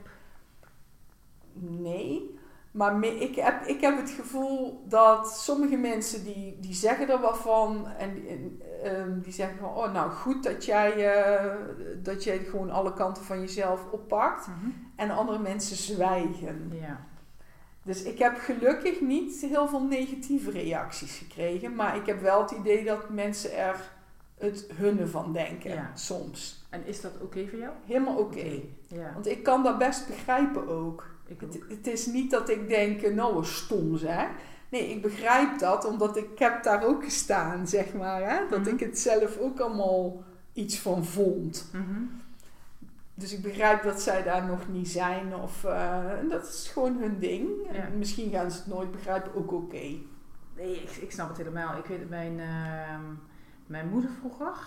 Speaker 2: Nee, maar ik heb het gevoel dat sommige mensen die zeggen er wat van en die zeggen van, oh nou goed dat jij gewoon alle kanten van jezelf oppakt. En andere mensen zwijgen.
Speaker 1: Ja.
Speaker 2: Dus ik heb gelukkig niet heel veel negatieve reacties gekregen, maar ik heb wel het idee dat mensen er het hunne van denken, soms.
Speaker 1: En is dat oké voor jou?
Speaker 2: Helemaal oké.
Speaker 1: Ja.
Speaker 2: Want ik kan dat best begrijpen ook. Het is niet dat ik denk, nou stom zeg. Nee, ik begrijp dat, omdat ik heb daar ook gestaan, zeg maar. Hè? Dat ik het zelf ook allemaal iets van vond. Dus ik begrijp dat zij daar nog niet zijn. Dat is gewoon hun ding. Ja. En misschien gaan ze het nooit begrijpen, ook oké.
Speaker 1: Nee, ik snap het helemaal. Ik weet het, mijn moeder vroeger,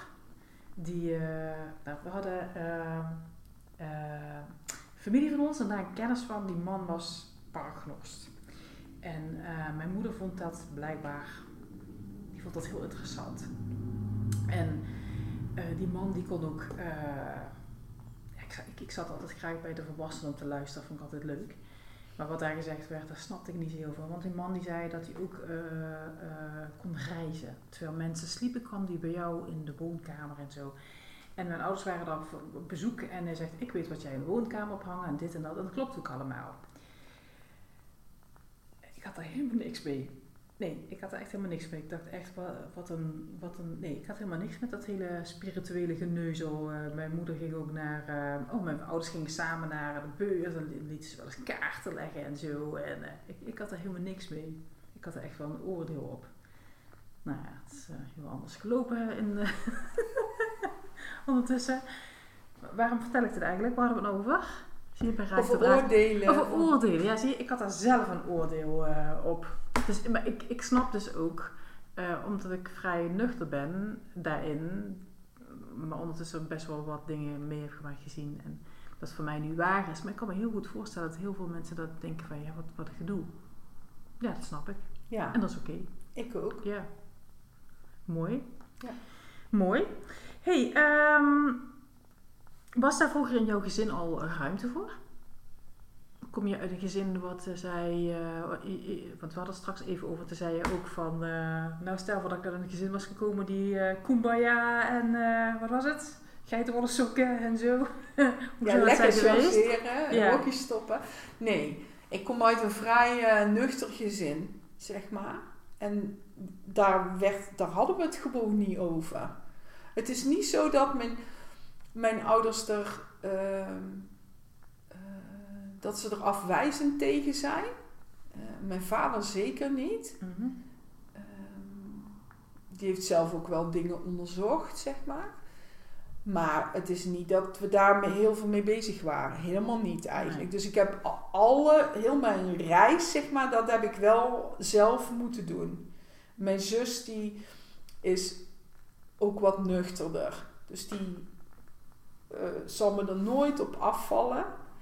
Speaker 1: we hadden familie van ons en daar een kennis van, die man was paragnost. En mijn moeder vond dat blijkbaar, die vond dat heel interessant. En die man die kon ook, ik zat altijd graag bij de volwassenen om te luisteren, vond ik altijd leuk. Maar wat daar gezegd werd, daar snapte ik niet zo heel veel. Want die man die zei dat hij ook kon reizen. Terwijl mensen sliepen, kwam die bij jou in de woonkamer en zo. En mijn ouders waren daar op bezoek en hij zegt, ik weet wat jij in de woonkamer ophangt en dit en dat. En dat klopt ook allemaal. Ik had daar helemaal niks mee. Nee, ik had er echt helemaal niks mee. Ik dacht echt, nee, ik had helemaal niks met dat hele spirituele geneuzel. Mijn moeder ging ook mijn ouders gingen samen naar de beurs en lieten ze wel eens kaarten leggen en zo. En ik had er helemaal niks mee. Ik had er echt wel een oordeel op. Nou ja, het is heel anders gelopen ondertussen. Waarom vertel ik dit eigenlijk? Waar hadden we het over? Zie je,
Speaker 2: over oordelen.
Speaker 1: Over oordelen, ja, zie je, ik had daar zelf een oordeel op. Dus, maar ik snap dus ook, omdat ik vrij nuchter ben daarin, maar ondertussen best wel wat dingen mee heb gemaakt gezien en dat voor mij nu waar is. Maar ik kan me heel goed voorstellen dat heel veel mensen dat denken van, ja, wat gedoe. Ja, dat snap ik.
Speaker 2: Ja.
Speaker 1: En dat is oké.
Speaker 2: Ik ook.
Speaker 1: Ja. Mooi.
Speaker 2: Ja.
Speaker 1: Mooi. Hey, was daar vroeger in jouw gezin al ruimte voor? Kom je uit een gezin wat zei, want we hadden het straks even over, toen zei je ook van, nou stel voor dat ik uit een gezin was gekomen die kumbaya en wat was het? Geitenwolle sokken en zo.
Speaker 2: Ja, lekker changeren en hokjes stoppen. Nee, ik kom uit een vrij nuchter gezin, zeg maar. En daar hadden we het gewoon niet over. Het is niet zo dat mijn ouders dat ze er afwijzend tegen zijn. Mijn vader zeker niet.
Speaker 1: Mm-hmm.
Speaker 2: Die heeft zelf ook wel dingen onderzocht, zeg maar. Maar het is niet dat we daar heel veel mee bezig waren. Helemaal niet eigenlijk. Nee. Dus ik heb heel mijn reis, zeg maar, dat heb ik wel zelf moeten doen. Mijn zus, die is ook wat nuchterder. Dus die zal me er nooit op afvallen.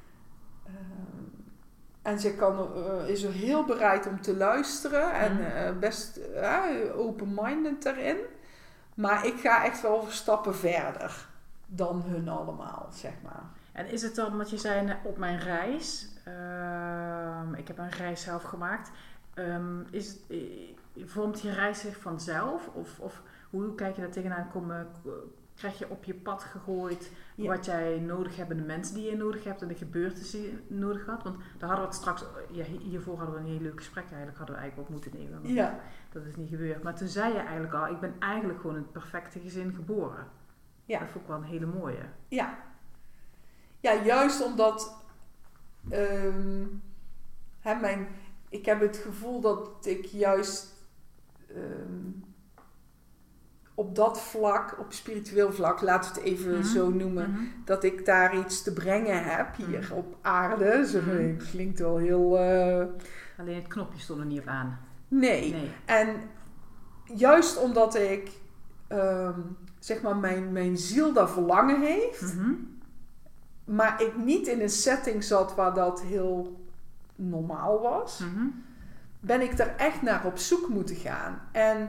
Speaker 2: En ze is er heel bereid om te luisteren. En best open-minded daarin. Maar ik ga echt wel stappen verder dan hun allemaal, zeg maar.
Speaker 1: En is het dan, wat je zei op mijn reis... ik heb een reis zelf gemaakt. Vormt die reis zich vanzelf? Of hoe kijk je daar tegenaan? Krijg je op je pad gegooid wat jij nodig hebt en de mensen die je nodig hebt en de gebeurtenissen die je nodig had? Want daar hadden we het straks... hiervoor hadden we een heel leuk gesprek eigenlijk. Hadden we eigenlijk ook moeten nemen. Maar dat is niet gebeurd. Maar toen zei je eigenlijk al, ik ben eigenlijk gewoon in het perfecte gezin geboren. Ja. Dat vond ik wel een hele mooie.
Speaker 2: Ja. Ja, juist omdat... ik heb het gevoel dat ik juist... op dat vlak, op spiritueel vlak, laten we het even zo noemen, dat ik daar iets te brengen heb hier op aarde. Zo klinkt wel heel...
Speaker 1: Alleen het knopje stond er niet op aan.
Speaker 2: Nee. En juist omdat ik, zeg maar, mijn ziel daar verlangen heeft, maar ik niet in een setting zat waar dat heel normaal was, ben ik er echt naar op zoek moeten gaan. En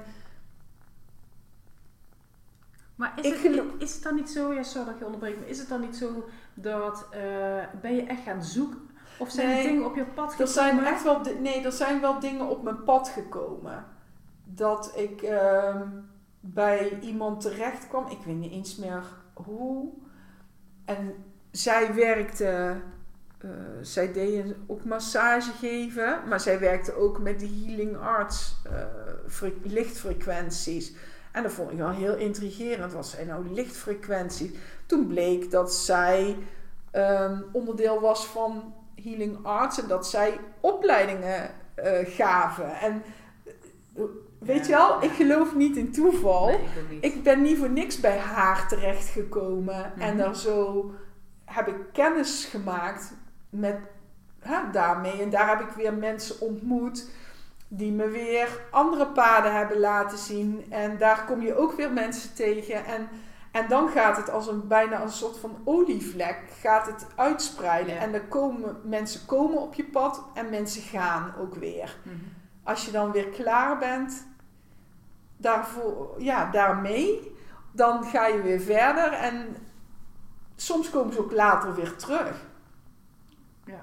Speaker 1: maar is het dan niet zo, sorry dat je onderbreekt, maar is het dan niet zo dat, ben je echt gaan zoeken? Of zijn er dingen op je pad gekomen?
Speaker 2: Er zijn wel dingen op mijn pad gekomen. Dat ik bij iemand terecht kwam, ik weet niet eens meer hoe. En zij werkte, zij deed ook massage geven, maar zij werkte ook met de healing arts lichtfrequenties. En dat vond ik wel heel intrigerend. Wat zijn nou lichtfrequenties? Toen bleek dat zij onderdeel was van Healing Arts. En dat zij opleidingen gaven. En weet je wel, ik geloof niet in toeval.
Speaker 1: Nee, ik
Speaker 2: ben niet voor niks bij haar terechtgekomen. En daar zo heb ik kennis gemaakt met daarmee. En daar heb ik weer mensen ontmoet die me weer andere paden hebben laten zien. En daar kom je ook weer mensen tegen. En dan gaat het als bijna een soort van olievlek gaat het uitspreiden. Ja. En mensen komen op je pad en mensen gaan ook weer. Als je dan weer klaar bent daarmee, dan ga je weer verder. En soms komen ze ook later weer terug.
Speaker 1: Ja.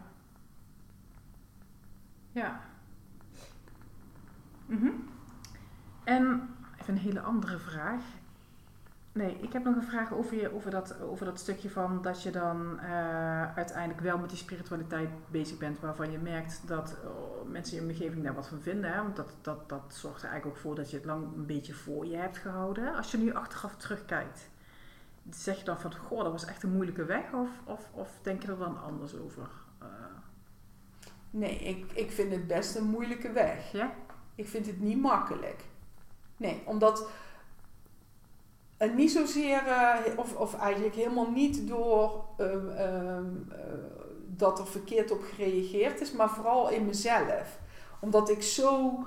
Speaker 1: Ja. En even een hele andere vraag. Nee, ik heb nog een vraag over dat stukje van dat je dan uiteindelijk wel met die spiritualiteit bezig bent, waarvan je merkt dat mensen in je omgeving daar wat van vinden. Hè? Want dat zorgt er eigenlijk ook voor dat je het lang een beetje voor je hebt gehouden. Als je nu achteraf terugkijkt, zeg je dan van, goh, dat was echt een moeilijke weg? Of denk je er dan anders over?
Speaker 2: Nee, ik vind het best een moeilijke weg.
Speaker 1: Ja?
Speaker 2: Ik vind het niet makkelijk. Nee, omdat niet zozeer, of eigenlijk helemaal niet door dat er verkeerd op gereageerd is, maar vooral in mezelf. Omdat ik zo,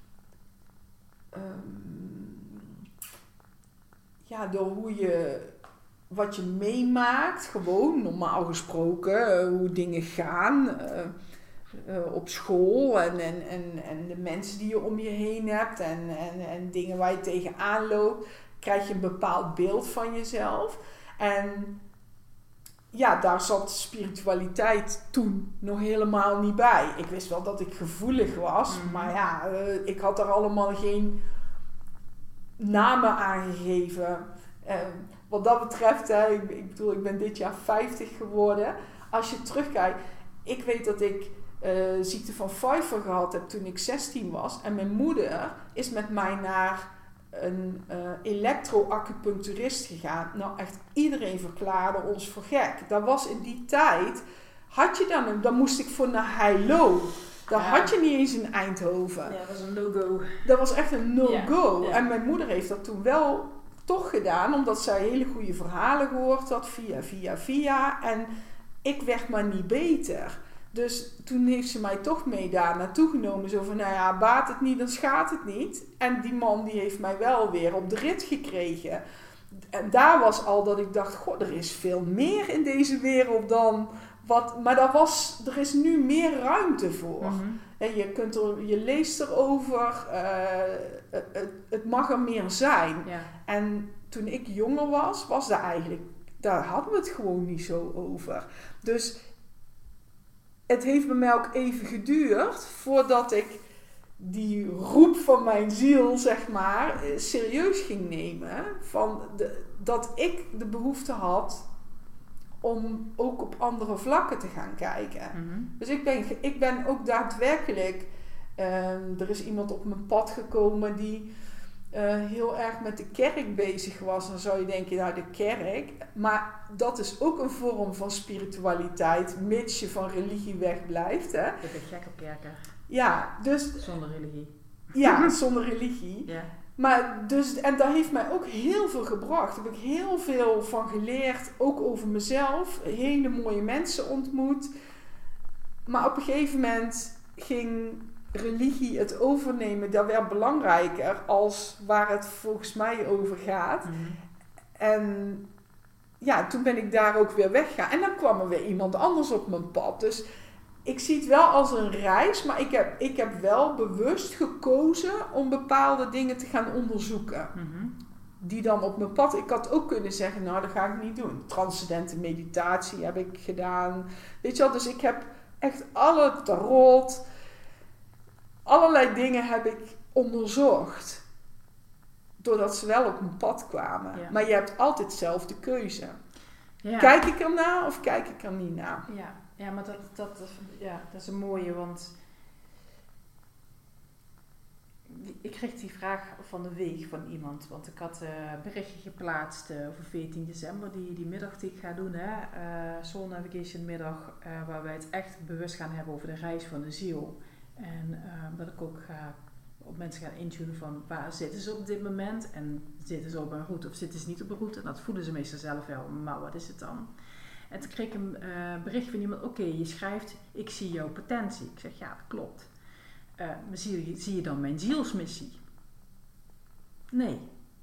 Speaker 2: door wat je meemaakt, gewoon normaal gesproken, hoe dingen gaan, op school en de mensen die je om je heen hebt en dingen waar je tegenaan loopt, krijg je een bepaald beeld van jezelf. En ja, daar zat spiritualiteit toen nog helemaal niet bij. Ik wist wel dat ik gevoelig was, maar ja, ik had er allemaal geen namen aan gegeven. Wat dat betreft, ik bedoel, ik ben dit jaar 50 geworden. Als je terugkijkt, ik weet dat ik ziekte van Pfeiffer gehad heb toen ik 16 was. En mijn moeder is met mij naar een elektro-acupuncturist gegaan. Nou, echt iedereen verklaarde ons voor gek. Dat was in die tijd, had je dan moest ik voor naar Heilo. Daar had je niet eens in Eindhoven.
Speaker 1: Ja, dat was een no-go.
Speaker 2: Dat was echt een no-go.
Speaker 1: Ja.
Speaker 2: En mijn moeder heeft dat toen wel toch gedaan, omdat zij hele goede verhalen gehoord had, via. En ik werd maar niet beter. Dus toen heeft ze mij toch mee daar naartoe genomen. Zo van, nou ja, baat het niet, dan schaadt het niet. En die man die heeft mij wel weer op de rit gekregen. En daar was al dat ik dacht, goh, er is veel meer in deze wereld dan wat. Maar er is nu meer ruimte voor.
Speaker 1: Mm-hmm.
Speaker 2: En je leest erover, het mag er meer zijn.
Speaker 1: Ja.
Speaker 2: En toen ik jonger was daar hadden we het gewoon niet zo over. Dus het heeft bij mij ook even geduurd voordat ik die roep van mijn ziel, zeg maar, serieus ging nemen. Dat ik de behoefte had om ook op andere vlakken te gaan kijken.
Speaker 1: Mm-hmm.
Speaker 2: Dus ik ben ook daadwerkelijk... er is iemand op mijn pad gekomen die heel erg met de kerk bezig was. Dan zou je denken, nou, de kerk. Maar dat is ook een vorm van spiritualiteit, mits je van religie wegblijft. Hè?
Speaker 1: Ik ben gek op kerken.
Speaker 2: Ja, dus...
Speaker 1: Zonder religie.
Speaker 2: Ja, zonder religie.
Speaker 1: Ja.
Speaker 2: Maar dus, en dat heeft mij ook heel veel gebracht. Daar heb ik heel veel van geleerd. Ook over mezelf. Hele mooie mensen ontmoet. Maar op een gegeven moment ging religie het overnemen. Dat werd belangrijker als waar het volgens mij over gaat.
Speaker 1: Mm-hmm.
Speaker 2: En ja, toen ben ik daar ook weer weggegaan. En dan kwam er weer iemand anders op mijn pad. Dus ik zie het wel als een reis, maar ik heb wel bewust gekozen om bepaalde dingen te gaan onderzoeken.
Speaker 1: Mm-hmm.
Speaker 2: Die dan op mijn pad... Ik had ook kunnen zeggen, nou, dat ga ik niet doen. Transcendente meditatie heb ik gedaan. Weet je wel, dus ik heb echt alle tarot, allerlei dingen heb ik onderzocht. Doordat ze wel op mijn pad kwamen.
Speaker 1: Ja.
Speaker 2: Maar je hebt altijd zelf de keuze.
Speaker 1: Ja.
Speaker 2: Kijk ik ernaar of kijk ik er niet naar?
Speaker 1: Ja, maar dat is een mooie, want ik kreeg die vraag van de week van iemand, want ik had een berichtje geplaatst over 14 december, die middag die ik ga doen, Soul Navigation middag, waar wij het echt bewust gaan hebben over de reis van de ziel. En dat ik ook op mensen gaan intunen van waar zitten ze op dit moment en zitten ze op een route of zitten ze niet op een route. En dat voelen ze meestal zelf wel, maar wat is het dan? En toen kreeg ik een bericht van iemand, oké, je schrijft, ik zie jouw potentie. Ik zeg, ja, dat klopt. Maar zie je dan mijn zielsmissie? Nee,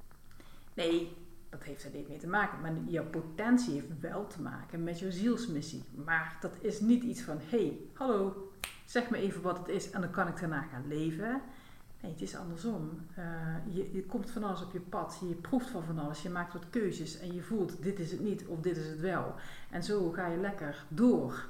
Speaker 1: dat heeft er niet mee te maken. Maar jouw potentie heeft wel te maken met jouw zielsmissie. Maar dat is niet iets van, hey, hallo, zeg me even wat het is en dan kan ik daarna gaan leven. Nee, het is andersom. Je komt van alles op je pad, je proeft van alles, je maakt wat keuzes en je voelt, dit is het niet of dit is het wel. En zo ga je lekker door.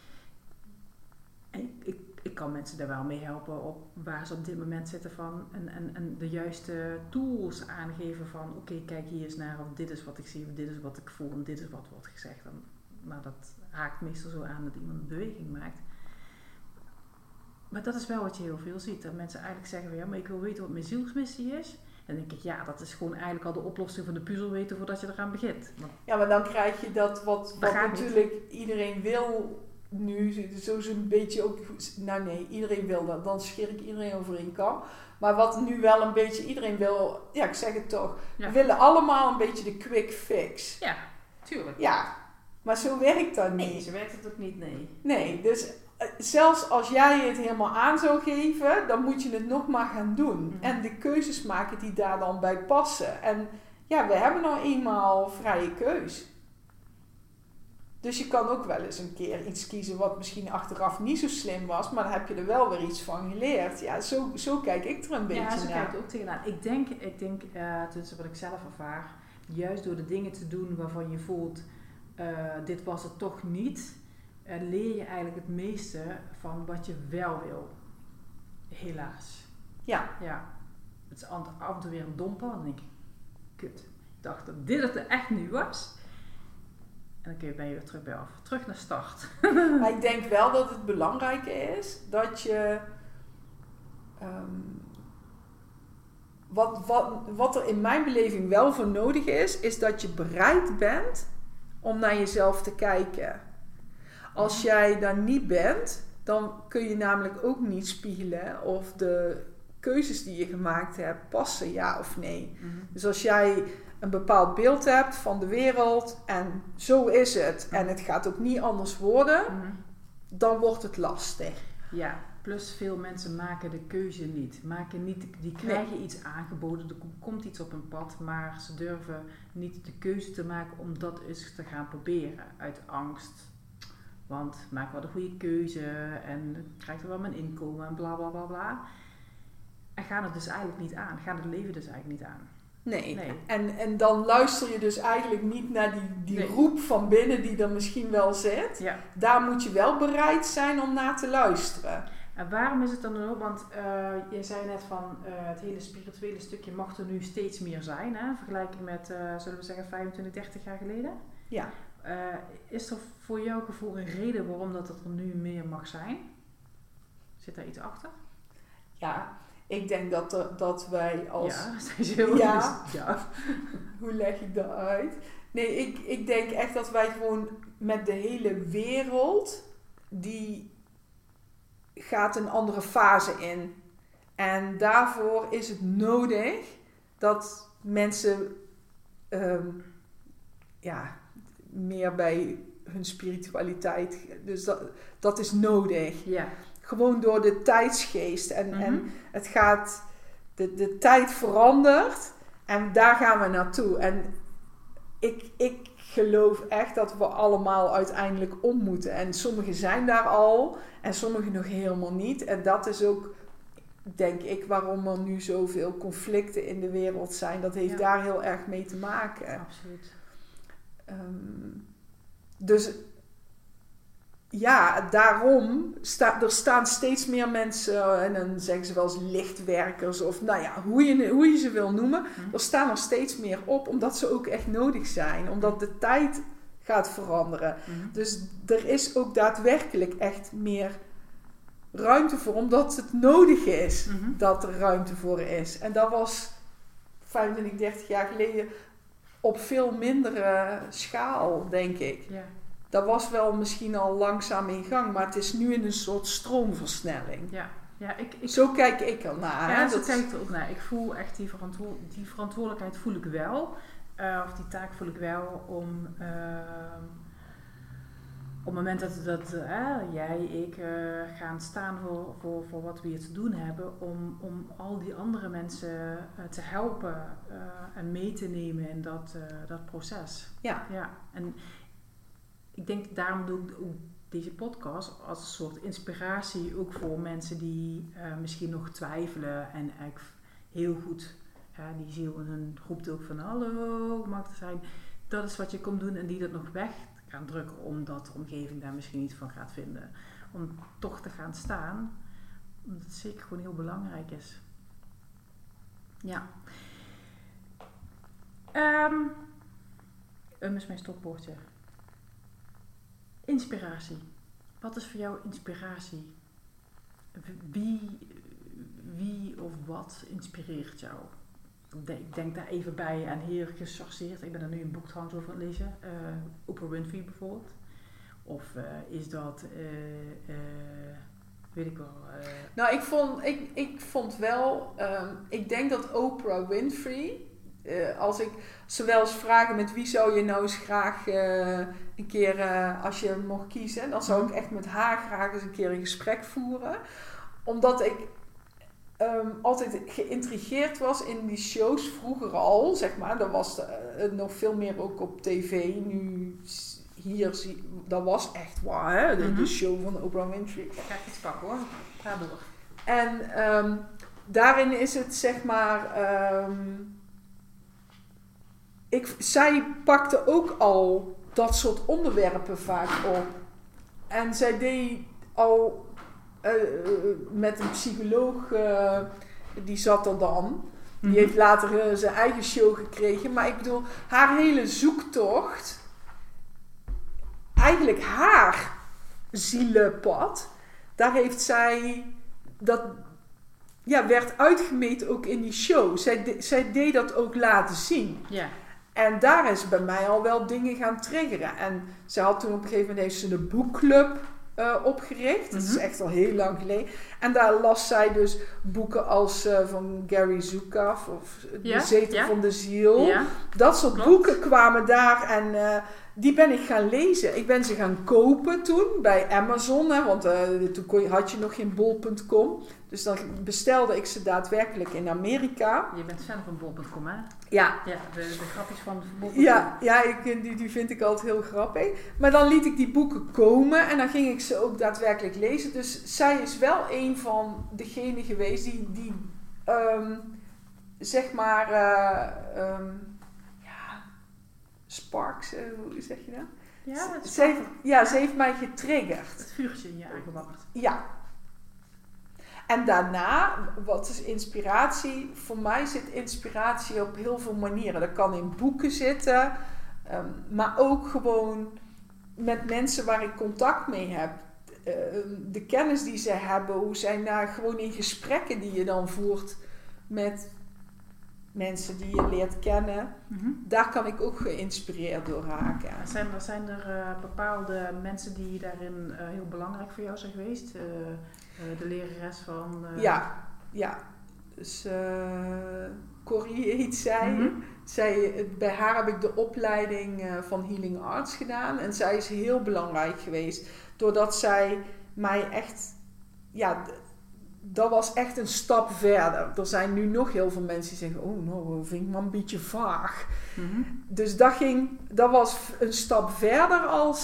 Speaker 1: En ik kan mensen daar wel mee helpen op waar ze op dit moment zitten van en de juiste tools aangeven van oké, kijk hier eens naar of dit is wat ik zie of dit is wat ik voel en dit is wat wordt gezegd. Maar dat haakt meestal zo aan dat iemand een beweging maakt. Maar dat is wel wat je heel veel ziet. Dat mensen eigenlijk zeggen van ja, maar ik wil weten wat mijn zielsmissie is. En dan denk ik, ja, dat is gewoon eigenlijk al de oplossing van de puzzel weten voordat je eraan begint.
Speaker 2: Ja, maar dan krijg je dat wat natuurlijk iedereen wil nu. Zo'n beetje ook, nou nee, iedereen wil dat. Dan scheer ik iedereen over één kam. Maar wat nu wel een beetje iedereen wil, ja, ik zeg het toch.
Speaker 1: Ja.
Speaker 2: We willen allemaal een beetje de quick fix.
Speaker 1: Ja, tuurlijk.
Speaker 2: Ja, maar zo werkt dat niet.
Speaker 1: Nee, zo werkt het ook niet, nee.
Speaker 2: Nee, dus zelfs als jij het helemaal aan zou geven, dan moet je het nog maar gaan doen.
Speaker 1: Mm.
Speaker 2: En de keuzes maken die daar dan bij passen. En ja, we hebben nou eenmaal vrije keus. Dus je kan ook wel eens een keer iets kiezen wat misschien achteraf niet zo slim was, maar dan heb je er wel weer iets van geleerd. Ja, zo kijk ik er een beetje naar.
Speaker 1: Ja, zo kijk ik ook tegenaan. Ik denk, tussen wat ik zelf ervaar, juist door de dingen te doen waarvan je voelt, dit was het toch niet, leer je eigenlijk het meeste van wat je wel wil. Helaas.
Speaker 2: Ja.
Speaker 1: Het is af en toe weer een domper, dan denk ik, kut. Ik dacht dat dit het echt nu was. En dan ben je weer terug bij af. Terug naar start.
Speaker 2: Maar ik denk wel dat het belangrijk is dat je... Wat er in mijn beleving wel voor nodig is dat je bereid bent om naar jezelf te kijken. Als jij daar niet bent, dan kun je namelijk ook niet spiegelen of de keuzes die je gemaakt hebt passen, ja of nee. Mm-hmm. Dus als jij een bepaald beeld hebt van de wereld en zo is het en het gaat ook niet anders worden, dan wordt het lastig.
Speaker 1: Ja, plus veel mensen maken de keuze niet. Die krijgen iets aangeboden, er komt iets op hun pad, maar ze durven niet de keuze te maken om dat eens te gaan proberen uit angst. Want maak wel de goede keuze en krijg er wel mijn inkomen en bla bla bla bla. En gaan het dus eigenlijk niet aan. Gaan het leven dus eigenlijk niet aan.
Speaker 2: Nee. En dan luister je dus eigenlijk niet naar die roep van binnen die er misschien wel zit. Ja. Daar moet je wel bereid zijn om naar te luisteren.
Speaker 1: En waarom is het dan ook? Want je zei net van het hele spirituele stukje mag er nu steeds meer zijn. Hè? Vergelijking met, zullen we zeggen, 25, 30 jaar geleden.
Speaker 2: Ja.
Speaker 1: Is er voor jouw gevoel een reden waarom dat er nu meer mag zijn? Zit daar iets achter?
Speaker 2: Ja, ik denk dat wij als...
Speaker 1: Ja, zijn ze heel
Speaker 2: ja. Hoe leg ik dat uit? Nee, ik denk echt dat wij gewoon met de hele wereld, die gaat een andere fase in. En daarvoor is het nodig dat mensen meer bij hun spiritualiteit... Dus dat is nodig.
Speaker 1: Ja.
Speaker 2: Gewoon door de tijdsgeest. En het gaat... De tijd verandert. En daar gaan we naartoe. En ik geloof echt dat we allemaal uiteindelijk om moeten. En sommigen zijn daar al. En sommigen nog helemaal niet. En dat is ook, denk ik, waarom er nu zoveel conflicten in de wereld zijn. Dat heeft daar heel erg mee te maken.
Speaker 1: Absoluut.
Speaker 2: Dus... Ja, daarom er staan steeds meer mensen, en dan zeggen ze wel eens lichtwerkers of hoe je ze wil noemen. Er staan er steeds meer op, omdat ze ook echt nodig zijn. Omdat de tijd gaat veranderen. Dus er is ook daadwerkelijk echt meer ruimte voor, omdat het nodig is dat er ruimte voor is. En dat was 25, 30 jaar geleden op veel mindere schaal, denk ik.
Speaker 1: Ja.
Speaker 2: Dat was wel misschien al langzaam in gang, maar het is nu in een soort stroomversnelling.
Speaker 1: Ja,
Speaker 2: zo kijk ik er naar.
Speaker 1: Ja, zo kijk ik er ook naar. Ik voel echt die verantwoordelijkheid voel ik wel. Of die taak voel ik wel om op het moment dat jij, ik gaan staan voor wat we hier te doen hebben, om al die andere mensen te helpen en mee te nemen in dat proces.
Speaker 2: Ja.
Speaker 1: En ik denk, daarom doe ik ook deze podcast als een soort inspiratie ook voor mensen die misschien nog twijfelen en eigenlijk heel goed die ziel in hun roept ook van hallo, mag er zijn. Dat is wat je komt doen en die dat nog weg gaan drukken omdat de omgeving daar misschien niet van gaat vinden. Om toch te gaan staan, omdat het zeker gewoon heel belangrijk is. Ja. Is mijn stopwoordje. Inspiratie. Wat is voor jou inspiratie? Wie of wat inspireert jou? Ik denk daar even bij en heel gechargeerd. Ik ben er nu een boek trouwens over aan het lezen. Oprah Winfrey bijvoorbeeld. Of is dat... weet ik wel.
Speaker 2: Nou, ik vond wel... ik denk dat Oprah Winfrey... als ik ze wel eens vragen met wie zou je nou eens graag een keer... als je mocht kiezen... dan zou ik echt met haar graag eens een keer een gesprek voeren. Omdat ik... altijd geïntrigeerd was in die shows vroeger al, zeg maar. Dat was nog veel meer ook op tv. Nu hier, dat was echt waar, hè? De show van Oprah Winfrey.
Speaker 1: Ik ga iets pakken hoor, ga door.
Speaker 2: En daarin is het zeg maar... zij pakte ook al dat soort onderwerpen vaak op. En zij deed al... met een psycholoog, die zat er dan. Die heeft later zijn eigen show gekregen. Maar ik bedoel, haar hele zoektocht eigenlijk haar zielenpad, daar heeft zij, dat werd uitgemeten ook in die show. Zij deed dat ook laten zien.
Speaker 1: Ja.
Speaker 2: En daar is bij mij al wel dingen gaan triggeren. En ze had toen op een gegeven moment heeft ze een boekclub opgericht. Dat is echt al heel lang geleden. En daar las zij dus boeken als van Gary Zukav of De Zetel van de Ziel. Ja. Dat soort boeken kwamen daar en die ben ik gaan lezen. Ik ben ze gaan kopen toen bij Amazon. Hè, want toen had je nog geen bol.com. Dus dan bestelde ik ze daadwerkelijk in Amerika.
Speaker 1: Je bent fan van bol.com, hè?
Speaker 2: Ja.
Speaker 1: Ja, de grapjes van bol.com.
Speaker 2: Ja, die vind ik altijd heel grappig. Maar dan liet ik die boeken komen en dan ging ik ze ook daadwerkelijk lezen. Dus zij is wel een van degenen geweest die zeg maar, sparks, hoe zeg je dat? Ja, ze heeft mij getriggerd.
Speaker 1: Het vuurtje in je aangewakkerd.
Speaker 2: Ja. En daarna, wat is inspiratie? Voor mij zit inspiratie op heel veel manieren. Dat kan in boeken zitten, maar ook gewoon met mensen waar ik contact mee heb. De kennis die ze hebben, hoe zij gewoon in gesprekken die je dan voert met mensen die je leert kennen, daar kan ik ook geïnspireerd door raken.
Speaker 1: Zijn er bepaalde mensen die daarin heel belangrijk voor jou zijn geweest? De lerares van...
Speaker 2: Ja. Dus Corrie heet zij. Bij haar heb ik de opleiding van Healing Arts gedaan. En zij is heel belangrijk geweest. Doordat zij mij echt... dat was echt een stap verder. Er zijn nu nog heel veel mensen die zeggen... Oh, nou, vind ik maar een beetje vaag. Dus dat was een stap verder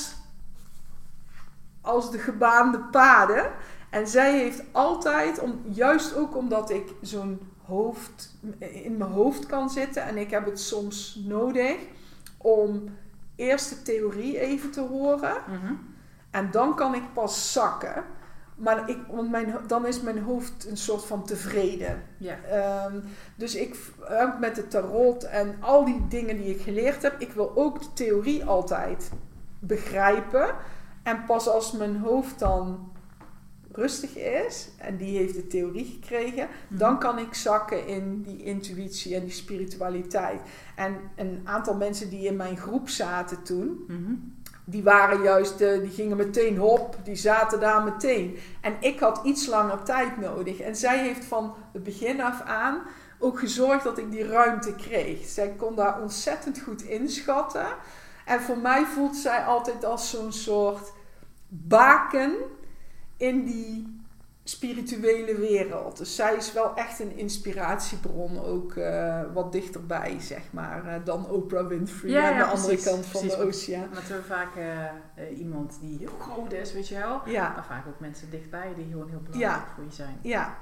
Speaker 2: als de gebaande paden. En zij heeft altijd, juist ook omdat ik zo'n in mijn hoofd kan zitten... en ik heb het soms nodig om eerst de theorie even te horen... en dan kan ik pas zakken... Maar dan is mijn hoofd een soort van tevreden.
Speaker 1: Yeah.
Speaker 2: Dus ik met de tarot en al die dingen die ik geleerd heb... ik wil ook de theorie altijd begrijpen. En pas als mijn hoofd dan rustig is... en die heeft de theorie gekregen... dan kan ik zakken in die intuïtie en die spiritualiteit. En een aantal mensen die in mijn groep zaten toen... Die waren juist, die gingen meteen hop, die zaten daar meteen. En ik had iets langer tijd nodig. En zij heeft van het begin af aan ook gezorgd dat ik die ruimte kreeg. Zij kon daar ontzettend goed inschatten. En voor mij voelt zij altijd als zo'n soort baken in die spirituele wereld. Dus zij is wel echt een inspiratiebron, ook wat dichterbij, zeg maar, dan Oprah Winfrey aan de andere kant van de oceaan.
Speaker 1: Want we vaak iemand die heel groot is, weet je wel.
Speaker 2: Ja.
Speaker 1: Maar vaak ook mensen dichtbij die gewoon heel belangrijk voor je zijn.
Speaker 2: Ja.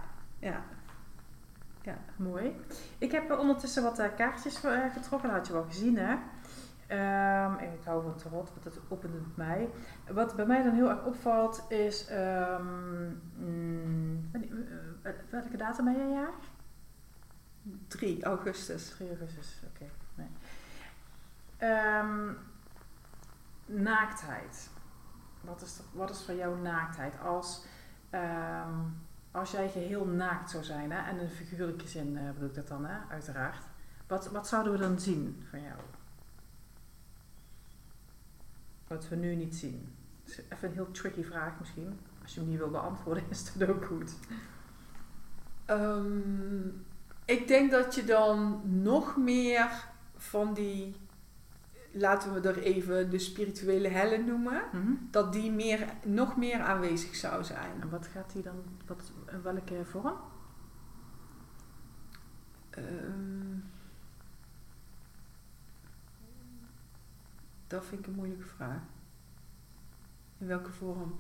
Speaker 1: Mooi. Ik heb ondertussen wat kaartjes getrokken, dat had je wel gezien, hè. En ik hou van tarot, want dat opent het mij. Wat bij mij dan heel erg opvalt is... welke datum ben jij jaar?
Speaker 2: 3 augustus.
Speaker 1: 3 augustus, oké. Nee. Naaktheid. Wat is voor jou naaktheid? Als jij geheel naakt zou zijn, hè, en in figuurlijke zin bedoel ik dat dan, hè, uiteraard. Wat zouden we dan zien van jou? Wat we nu niet zien. Dus even een heel tricky vraag misschien. Als je hem niet wil beantwoorden, is dat ook goed.
Speaker 2: Ik denk dat je dan nog meer van die... Laten we er even de spirituele hellen noemen. Dat die nog meer aanwezig zou zijn.
Speaker 1: En wat gaat die dan... in welke vorm?
Speaker 2: Dat vind ik een moeilijke vraag. In welke vorm?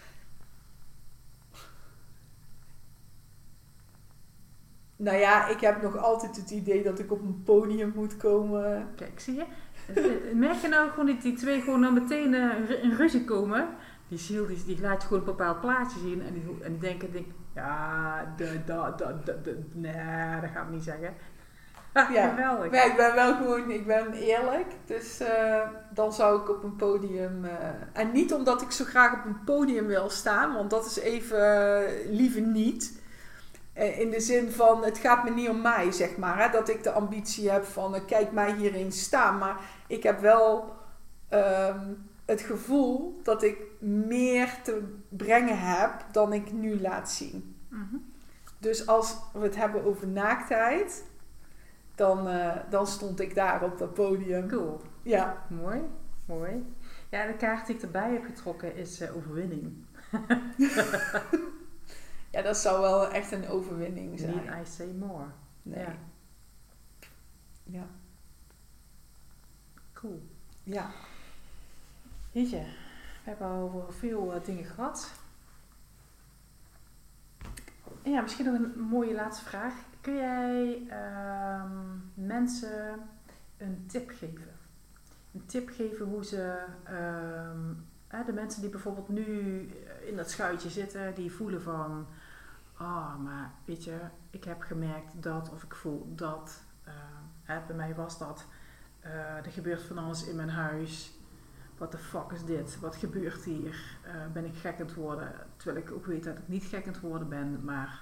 Speaker 2: Nou ja, ik heb nog altijd het idee dat ik op een podium moet komen.
Speaker 1: Kijk, zie je? Merk je nou gewoon dat die twee gewoon dan meteen in ruzie komen? Die ziel die laat je gewoon een bepaald plaatje zien en die denken, ja, nee, dat gaan we niet zeggen.
Speaker 2: Ja.
Speaker 1: Geweldig.
Speaker 2: Maar ik ben wel gewoon, ik ben eerlijk. Dus dan zou ik op een podium... en niet omdat ik zo graag op een podium wil staan. Want dat is even liever niet. In de zin van, het gaat me niet om mij, zeg maar. Hè, dat ik de ambitie heb van, kijk mij hierin staan. Maar ik heb wel het gevoel dat ik meer te brengen heb dan ik nu laat zien.
Speaker 1: Mm-hmm.
Speaker 2: Dus als we het hebben over naaktheid, dan stond ik daar op dat podium.
Speaker 1: Cool.
Speaker 2: Ja.
Speaker 1: Mooi. Ja, de kaart die ik erbij heb getrokken is overwinning.
Speaker 2: Ja, dat zou wel echt een overwinning zijn.
Speaker 1: Need I say more.
Speaker 2: Nee. Ja.
Speaker 1: Cool.
Speaker 2: Ja.
Speaker 1: Jeetje, we hebben al over veel dingen gehad. Ja, misschien nog een mooie laatste vraag. Kun jij mensen een tip geven? Een tip geven hoe ze... de mensen die bijvoorbeeld nu in dat schuitje zitten, die voelen van... maar weet je, ik heb gemerkt dat, of ik voel dat... bij mij was dat... er gebeurt van alles in mijn huis... What the fuck is dit? Wat gebeurt hier? Ben ik gek aan het worden? Terwijl ik ook weet dat ik niet gek aan het worden ben, maar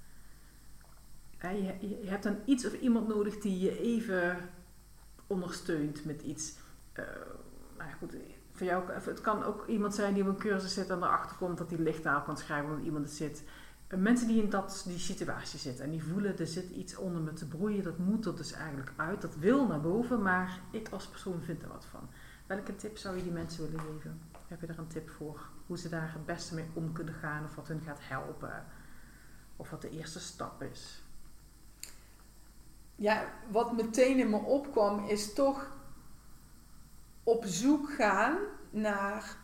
Speaker 1: je hebt dan iets of iemand nodig die je even ondersteunt met iets. Goed, voor jou, het kan ook iemand zijn die op een cursus zit en erachter komt dat hij lichttaal kan schrijven omdat iemand het zit. Mensen die in die situatie zitten en die voelen er zit iets onder me te broeien, dat moet er dus eigenlijk uit, dat wil naar boven, maar ik als persoon vind er wat van. Welke tip zou je die mensen willen geven? Heb je er een tip voor? Hoe ze daar het beste mee om kunnen gaan? Of wat hun gaat helpen? Of wat de eerste stap is?
Speaker 2: Ja, wat meteen in me opkwam is toch op zoek gaan naar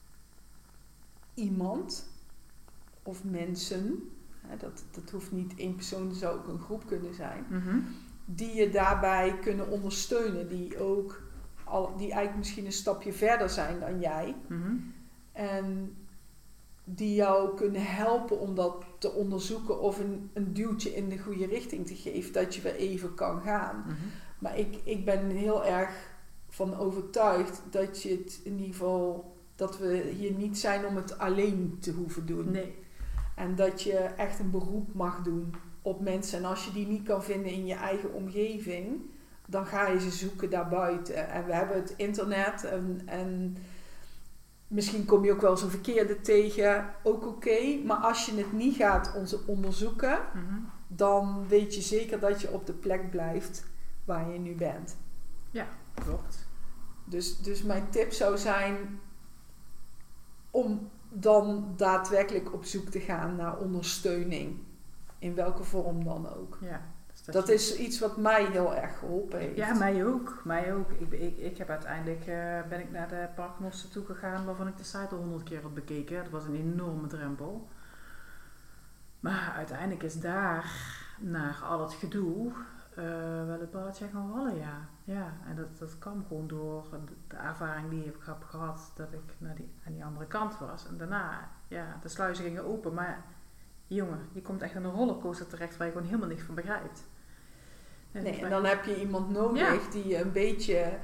Speaker 2: iemand of mensen. Dat hoeft niet één persoon, dat zou ook een groep kunnen zijn.
Speaker 1: Mm-hmm.
Speaker 2: Die je daarbij kunnen ondersteunen. Die eigenlijk misschien een stapje verder zijn dan jij.
Speaker 1: Mm-hmm.
Speaker 2: En die jou kunnen helpen om dat te onderzoeken of een duwtje in de goede richting te geven. Dat je weer even kan gaan.
Speaker 1: Mm-hmm.
Speaker 2: Maar ik ben heel erg van overtuigd dat je het in ieder geval... dat we hier niet zijn om het alleen te hoeven doen.
Speaker 1: Nee.
Speaker 2: En dat je echt een beroep mag doen op mensen. En als je die niet kan vinden in je eigen omgeving... dan ga je ze zoeken daarbuiten. En we hebben het internet en misschien kom je ook wel eens een verkeerde tegen, ook oké. Maar als je het niet gaat onderzoeken,
Speaker 1: Mm-hmm.
Speaker 2: dan weet je zeker dat je op de plek blijft waar je nu bent.
Speaker 1: Ja, klopt.
Speaker 2: Dus mijn tip zou zijn om dan daadwerkelijk op zoek te gaan naar ondersteuning. In welke vorm dan ook.
Speaker 1: Ja.
Speaker 2: Dat is iets wat mij heel erg geholpen heeft.
Speaker 1: Ja, mij ook. Ik heb uiteindelijk ben ik naar de parknossen toe gegaan waarvan ik de site al 100 keer had bekeken. Dat was een enorme drempel. Maar uiteindelijk is daar, na al het gedoe, wel het balletje gaan rollen, ja. Ja, en dat kwam gewoon door de ervaring die ik heb gehad dat ik aan die andere kant was. En daarna, ja, de sluizen gingen open. Maar jongen, je komt echt aan een rollercoaster terecht waar je gewoon helemaal niks van begrijpt.
Speaker 2: En dan heb je iemand nodig die je een beetje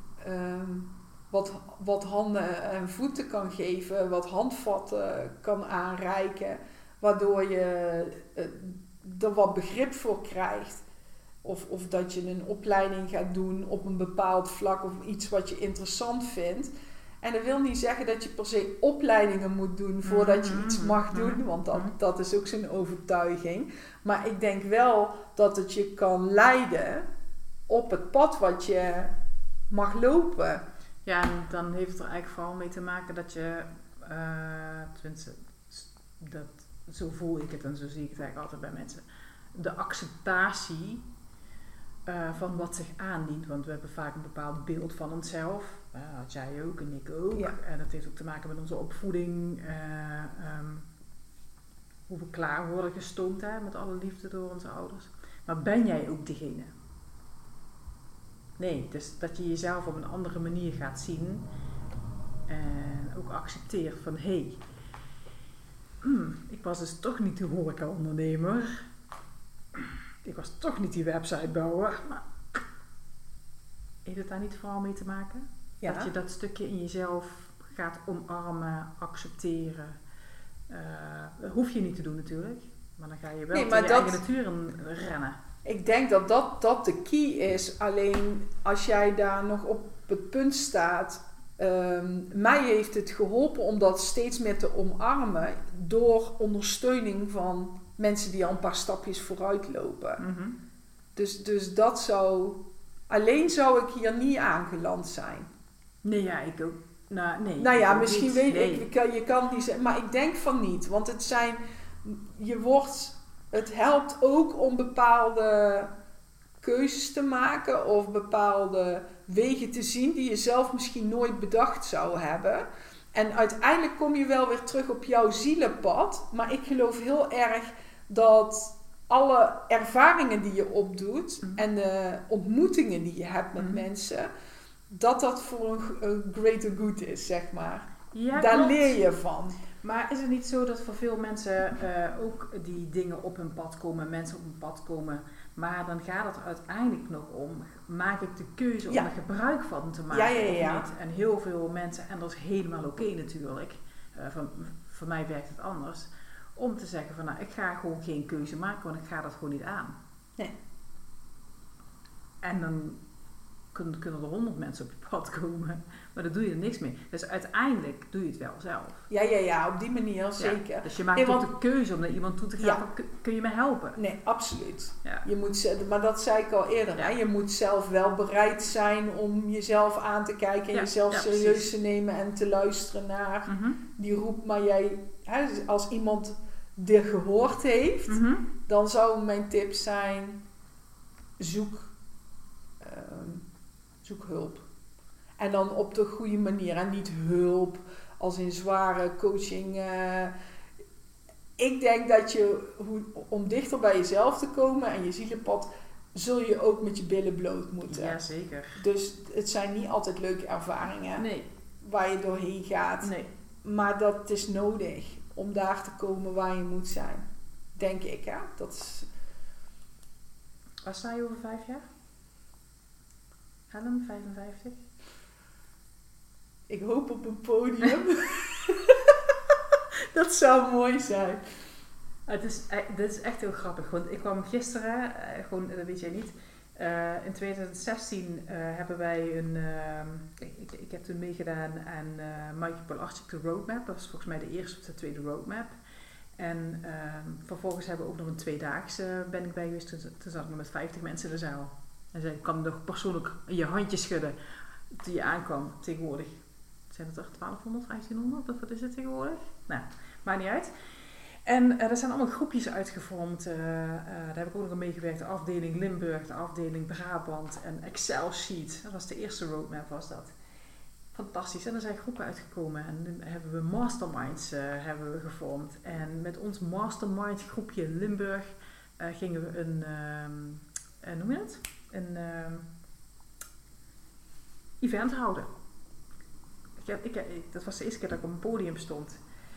Speaker 2: wat handen en voeten kan geven, wat handvatten kan aanreiken, waardoor je er wat begrip voor krijgt. Of dat je een opleiding gaat doen op een bepaald vlak of iets wat je interessant vindt. En dat wil niet zeggen dat je per se opleidingen moet doen voordat je iets mag doen, want dat is ook zo'n overtuiging. Maar ik denk wel dat het je kan leiden op het pad wat je mag lopen.
Speaker 1: Ja, en dan heeft het er eigenlijk vooral mee te maken dat je, tenminste, zo voel ik het en zo zie ik het eigenlijk altijd bij mensen, de acceptatie van wat zich aandient. Want we hebben vaak een bepaald beeld van onszelf. Had jij ook en ik ook.
Speaker 2: Ja.
Speaker 1: En dat heeft ook te maken met onze opvoeding. Hoe we klaar worden gestoomd met alle liefde door onze ouders. Maar ben jij ook degene? Nee, dus dat je jezelf op een andere manier gaat zien. En ook accepteert van ik was dus toch niet de horeca-ondernemer. ik was toch niet die website bouwen. Maar heeft het daar niet vooral mee te maken? Ja. Dat je dat stukje in jezelf gaat omarmen, accepteren. Dat hoef je niet te doen natuurlijk. Maar dan ga je wel tegen je eigen natuur rennen.
Speaker 2: Ik denk dat de key is. Alleen als jij daar nog op het punt staat. Mij heeft het geholpen om dat steeds meer te omarmen. Door ondersteuning van mensen die al een paar stapjes vooruit lopen. Mm-hmm. Dus dat zou... Alleen zou ik hier niet aangeland zijn.
Speaker 1: Nee, ja, ik ook.
Speaker 2: Nou ja, misschien niet. Weet ik, je kan niet zeggen, maar ik denk van niet. Want het helpt ook om bepaalde keuzes te maken of bepaalde wegen te zien die je zelf misschien nooit bedacht zou hebben. En uiteindelijk kom je wel weer terug op jouw zielenpad. Maar ik geloof heel erg dat alle ervaringen die je opdoet en de ontmoetingen die je hebt met mensen, dat voor een greater good is, zeg maar.
Speaker 1: Ja,
Speaker 2: daar
Speaker 1: klopt.
Speaker 2: leer je van.
Speaker 1: Maar is het niet zo dat voor veel mensen ook die dingen op hun pad komen, mensen op hun pad komen, maar dan gaat het er uiteindelijk nog om, maak ik de keuze om er gebruik van te maken of niet? En heel veel mensen, en dat is helemaal oké natuurlijk, voor mij werkt het anders, om te zeggen van ik ga gewoon geen keuze maken, want ik ga dat gewoon niet aan.
Speaker 2: Nee.
Speaker 1: En dan kunnen er 100 mensen op je pad komen. Maar daar doe je er niks mee. Dus uiteindelijk doe je het wel zelf.
Speaker 2: Ja, op die manier zeker.
Speaker 1: Dus je maakt ook de keuze om naar iemand toe te gaan. Kun je me helpen?
Speaker 2: Nee, absoluut. Ja. Je moet, maar dat zei ik al eerder. Hè? Je moet zelf wel bereid zijn om jezelf aan te kijken. En jezelf serieus te nemen. En te luisteren naar die roep. Maar als iemand dit gehoord heeft. Dan zou mijn tip zijn. Zoek hulp. En dan op de goede manier. En niet hulp als in zware coaching. Ik denk dat om dichter bij jezelf te komen en je zielenpad, zul je ook met je billen bloot moeten.
Speaker 1: Ja, zeker.
Speaker 2: Dus het zijn niet altijd leuke ervaringen waar je doorheen gaat.
Speaker 1: Nee.
Speaker 2: Maar dat is nodig om daar te komen waar je moet zijn. Denk ik, hè. Dat is...
Speaker 1: Waar sta je over 5 jaar? Helen, 55?
Speaker 2: Ik hoop op een podium. Dat zou mooi zijn.
Speaker 1: Dit is echt heel grappig. Want ik kwam gisteren, dat weet jij niet. In 2016 hebben wij ik heb toen meegedaan aan Mikey Palarczyk de Roadmap. Dat was volgens mij de eerste of de tweede Roadmap. En vervolgens hebben we ook nog een 2-daagse ben ik bij geweest. Toen zat ik nog met 50 mensen in de zaal. En zij kwam nog persoonlijk je handje schudden toen je aankwam. Tegenwoordig zijn het er 1200, 1500 of wat is het tegenwoordig? Nou, maakt niet uit. En er zijn allemaal groepjes uitgevormd. Daar heb ik ook nog aan meegewerkt. De afdeling Limburg, de afdeling Brabant en Excel Sheet. Dat was de eerste roadmap, was dat. Fantastisch. En er zijn groepen uitgekomen. En nu hebben we masterminds hebben we gevormd. En met ons mastermind groepje Limburg gingen we noem je het? Een event houden. Dat was de eerste keer dat ik op een podium stond.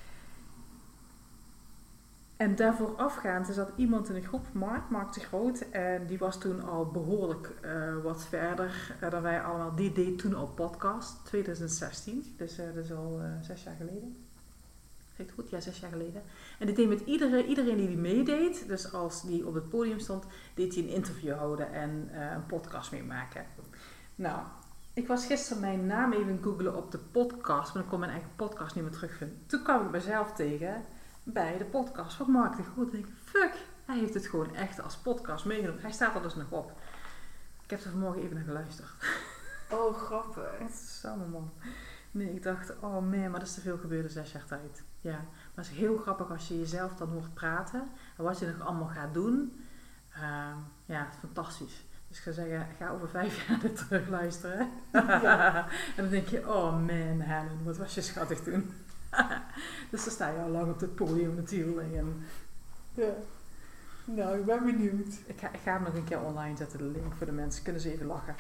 Speaker 1: En daarvoor afgaand zat iemand in een groep, Mark de Groot. En die was toen al behoorlijk wat verder dan wij allemaal. Die deed toen al podcast, 2016. Dus dat is al 6 jaar geleden. Zeg ik het goed? Ja, 6 jaar geleden. En die deed met iedereen die meedeed. Dus als die op het podium stond, deed hij een interview houden en een podcast meemaken. Nou, ik was gisteren mijn naam even googlen op de podcast. Maar ik kon mijn eigen podcast niet meer terugvinden. Toen kwam ik mezelf tegen bij de podcast van Mark de Groot. En ik fuck, hij heeft het gewoon echt als podcast meegenomen. Hij staat er dus nog op. Ik heb er vanmorgen even naar geluisterd.
Speaker 2: Oh, grappig.
Speaker 1: Samen man. Nee, ik dacht, oh man, maar dat is te veel gebeurd in 6 jaar tijd. Ja, maar het is heel grappig als je jezelf dan hoort praten. En wat je nog allemaal gaat doen. Ja, fantastisch. Dus ik zou zeggen, ga over 5 jaar terug luisteren. Ja. En dan denk je, oh man, Helen, wat was je schattig toen. Dus dan sta je al lang op het podium natuurlijk. En
Speaker 2: ja. Nou, ik ben benieuwd.
Speaker 1: Ik ga hem nog een keer online zetten, de link voor de mensen. Kunnen ze even lachen.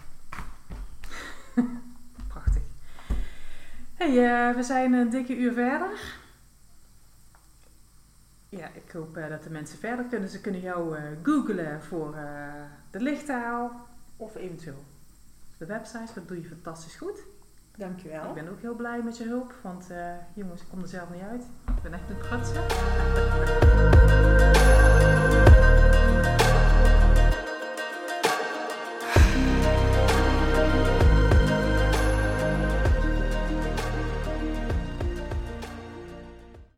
Speaker 1: Prachtig. Hey, we zijn een dikke uur verder.
Speaker 3: Ja, ik hoop dat de mensen verder kunnen. Ze kunnen jou googlen voor de lichttaal of eventueel de website. Dat doe je fantastisch goed.
Speaker 2: Dankjewel.
Speaker 3: Ik ben ook heel blij met je hulp, want jongens, ik kom er zelf niet uit. Ik ben echt een prutser.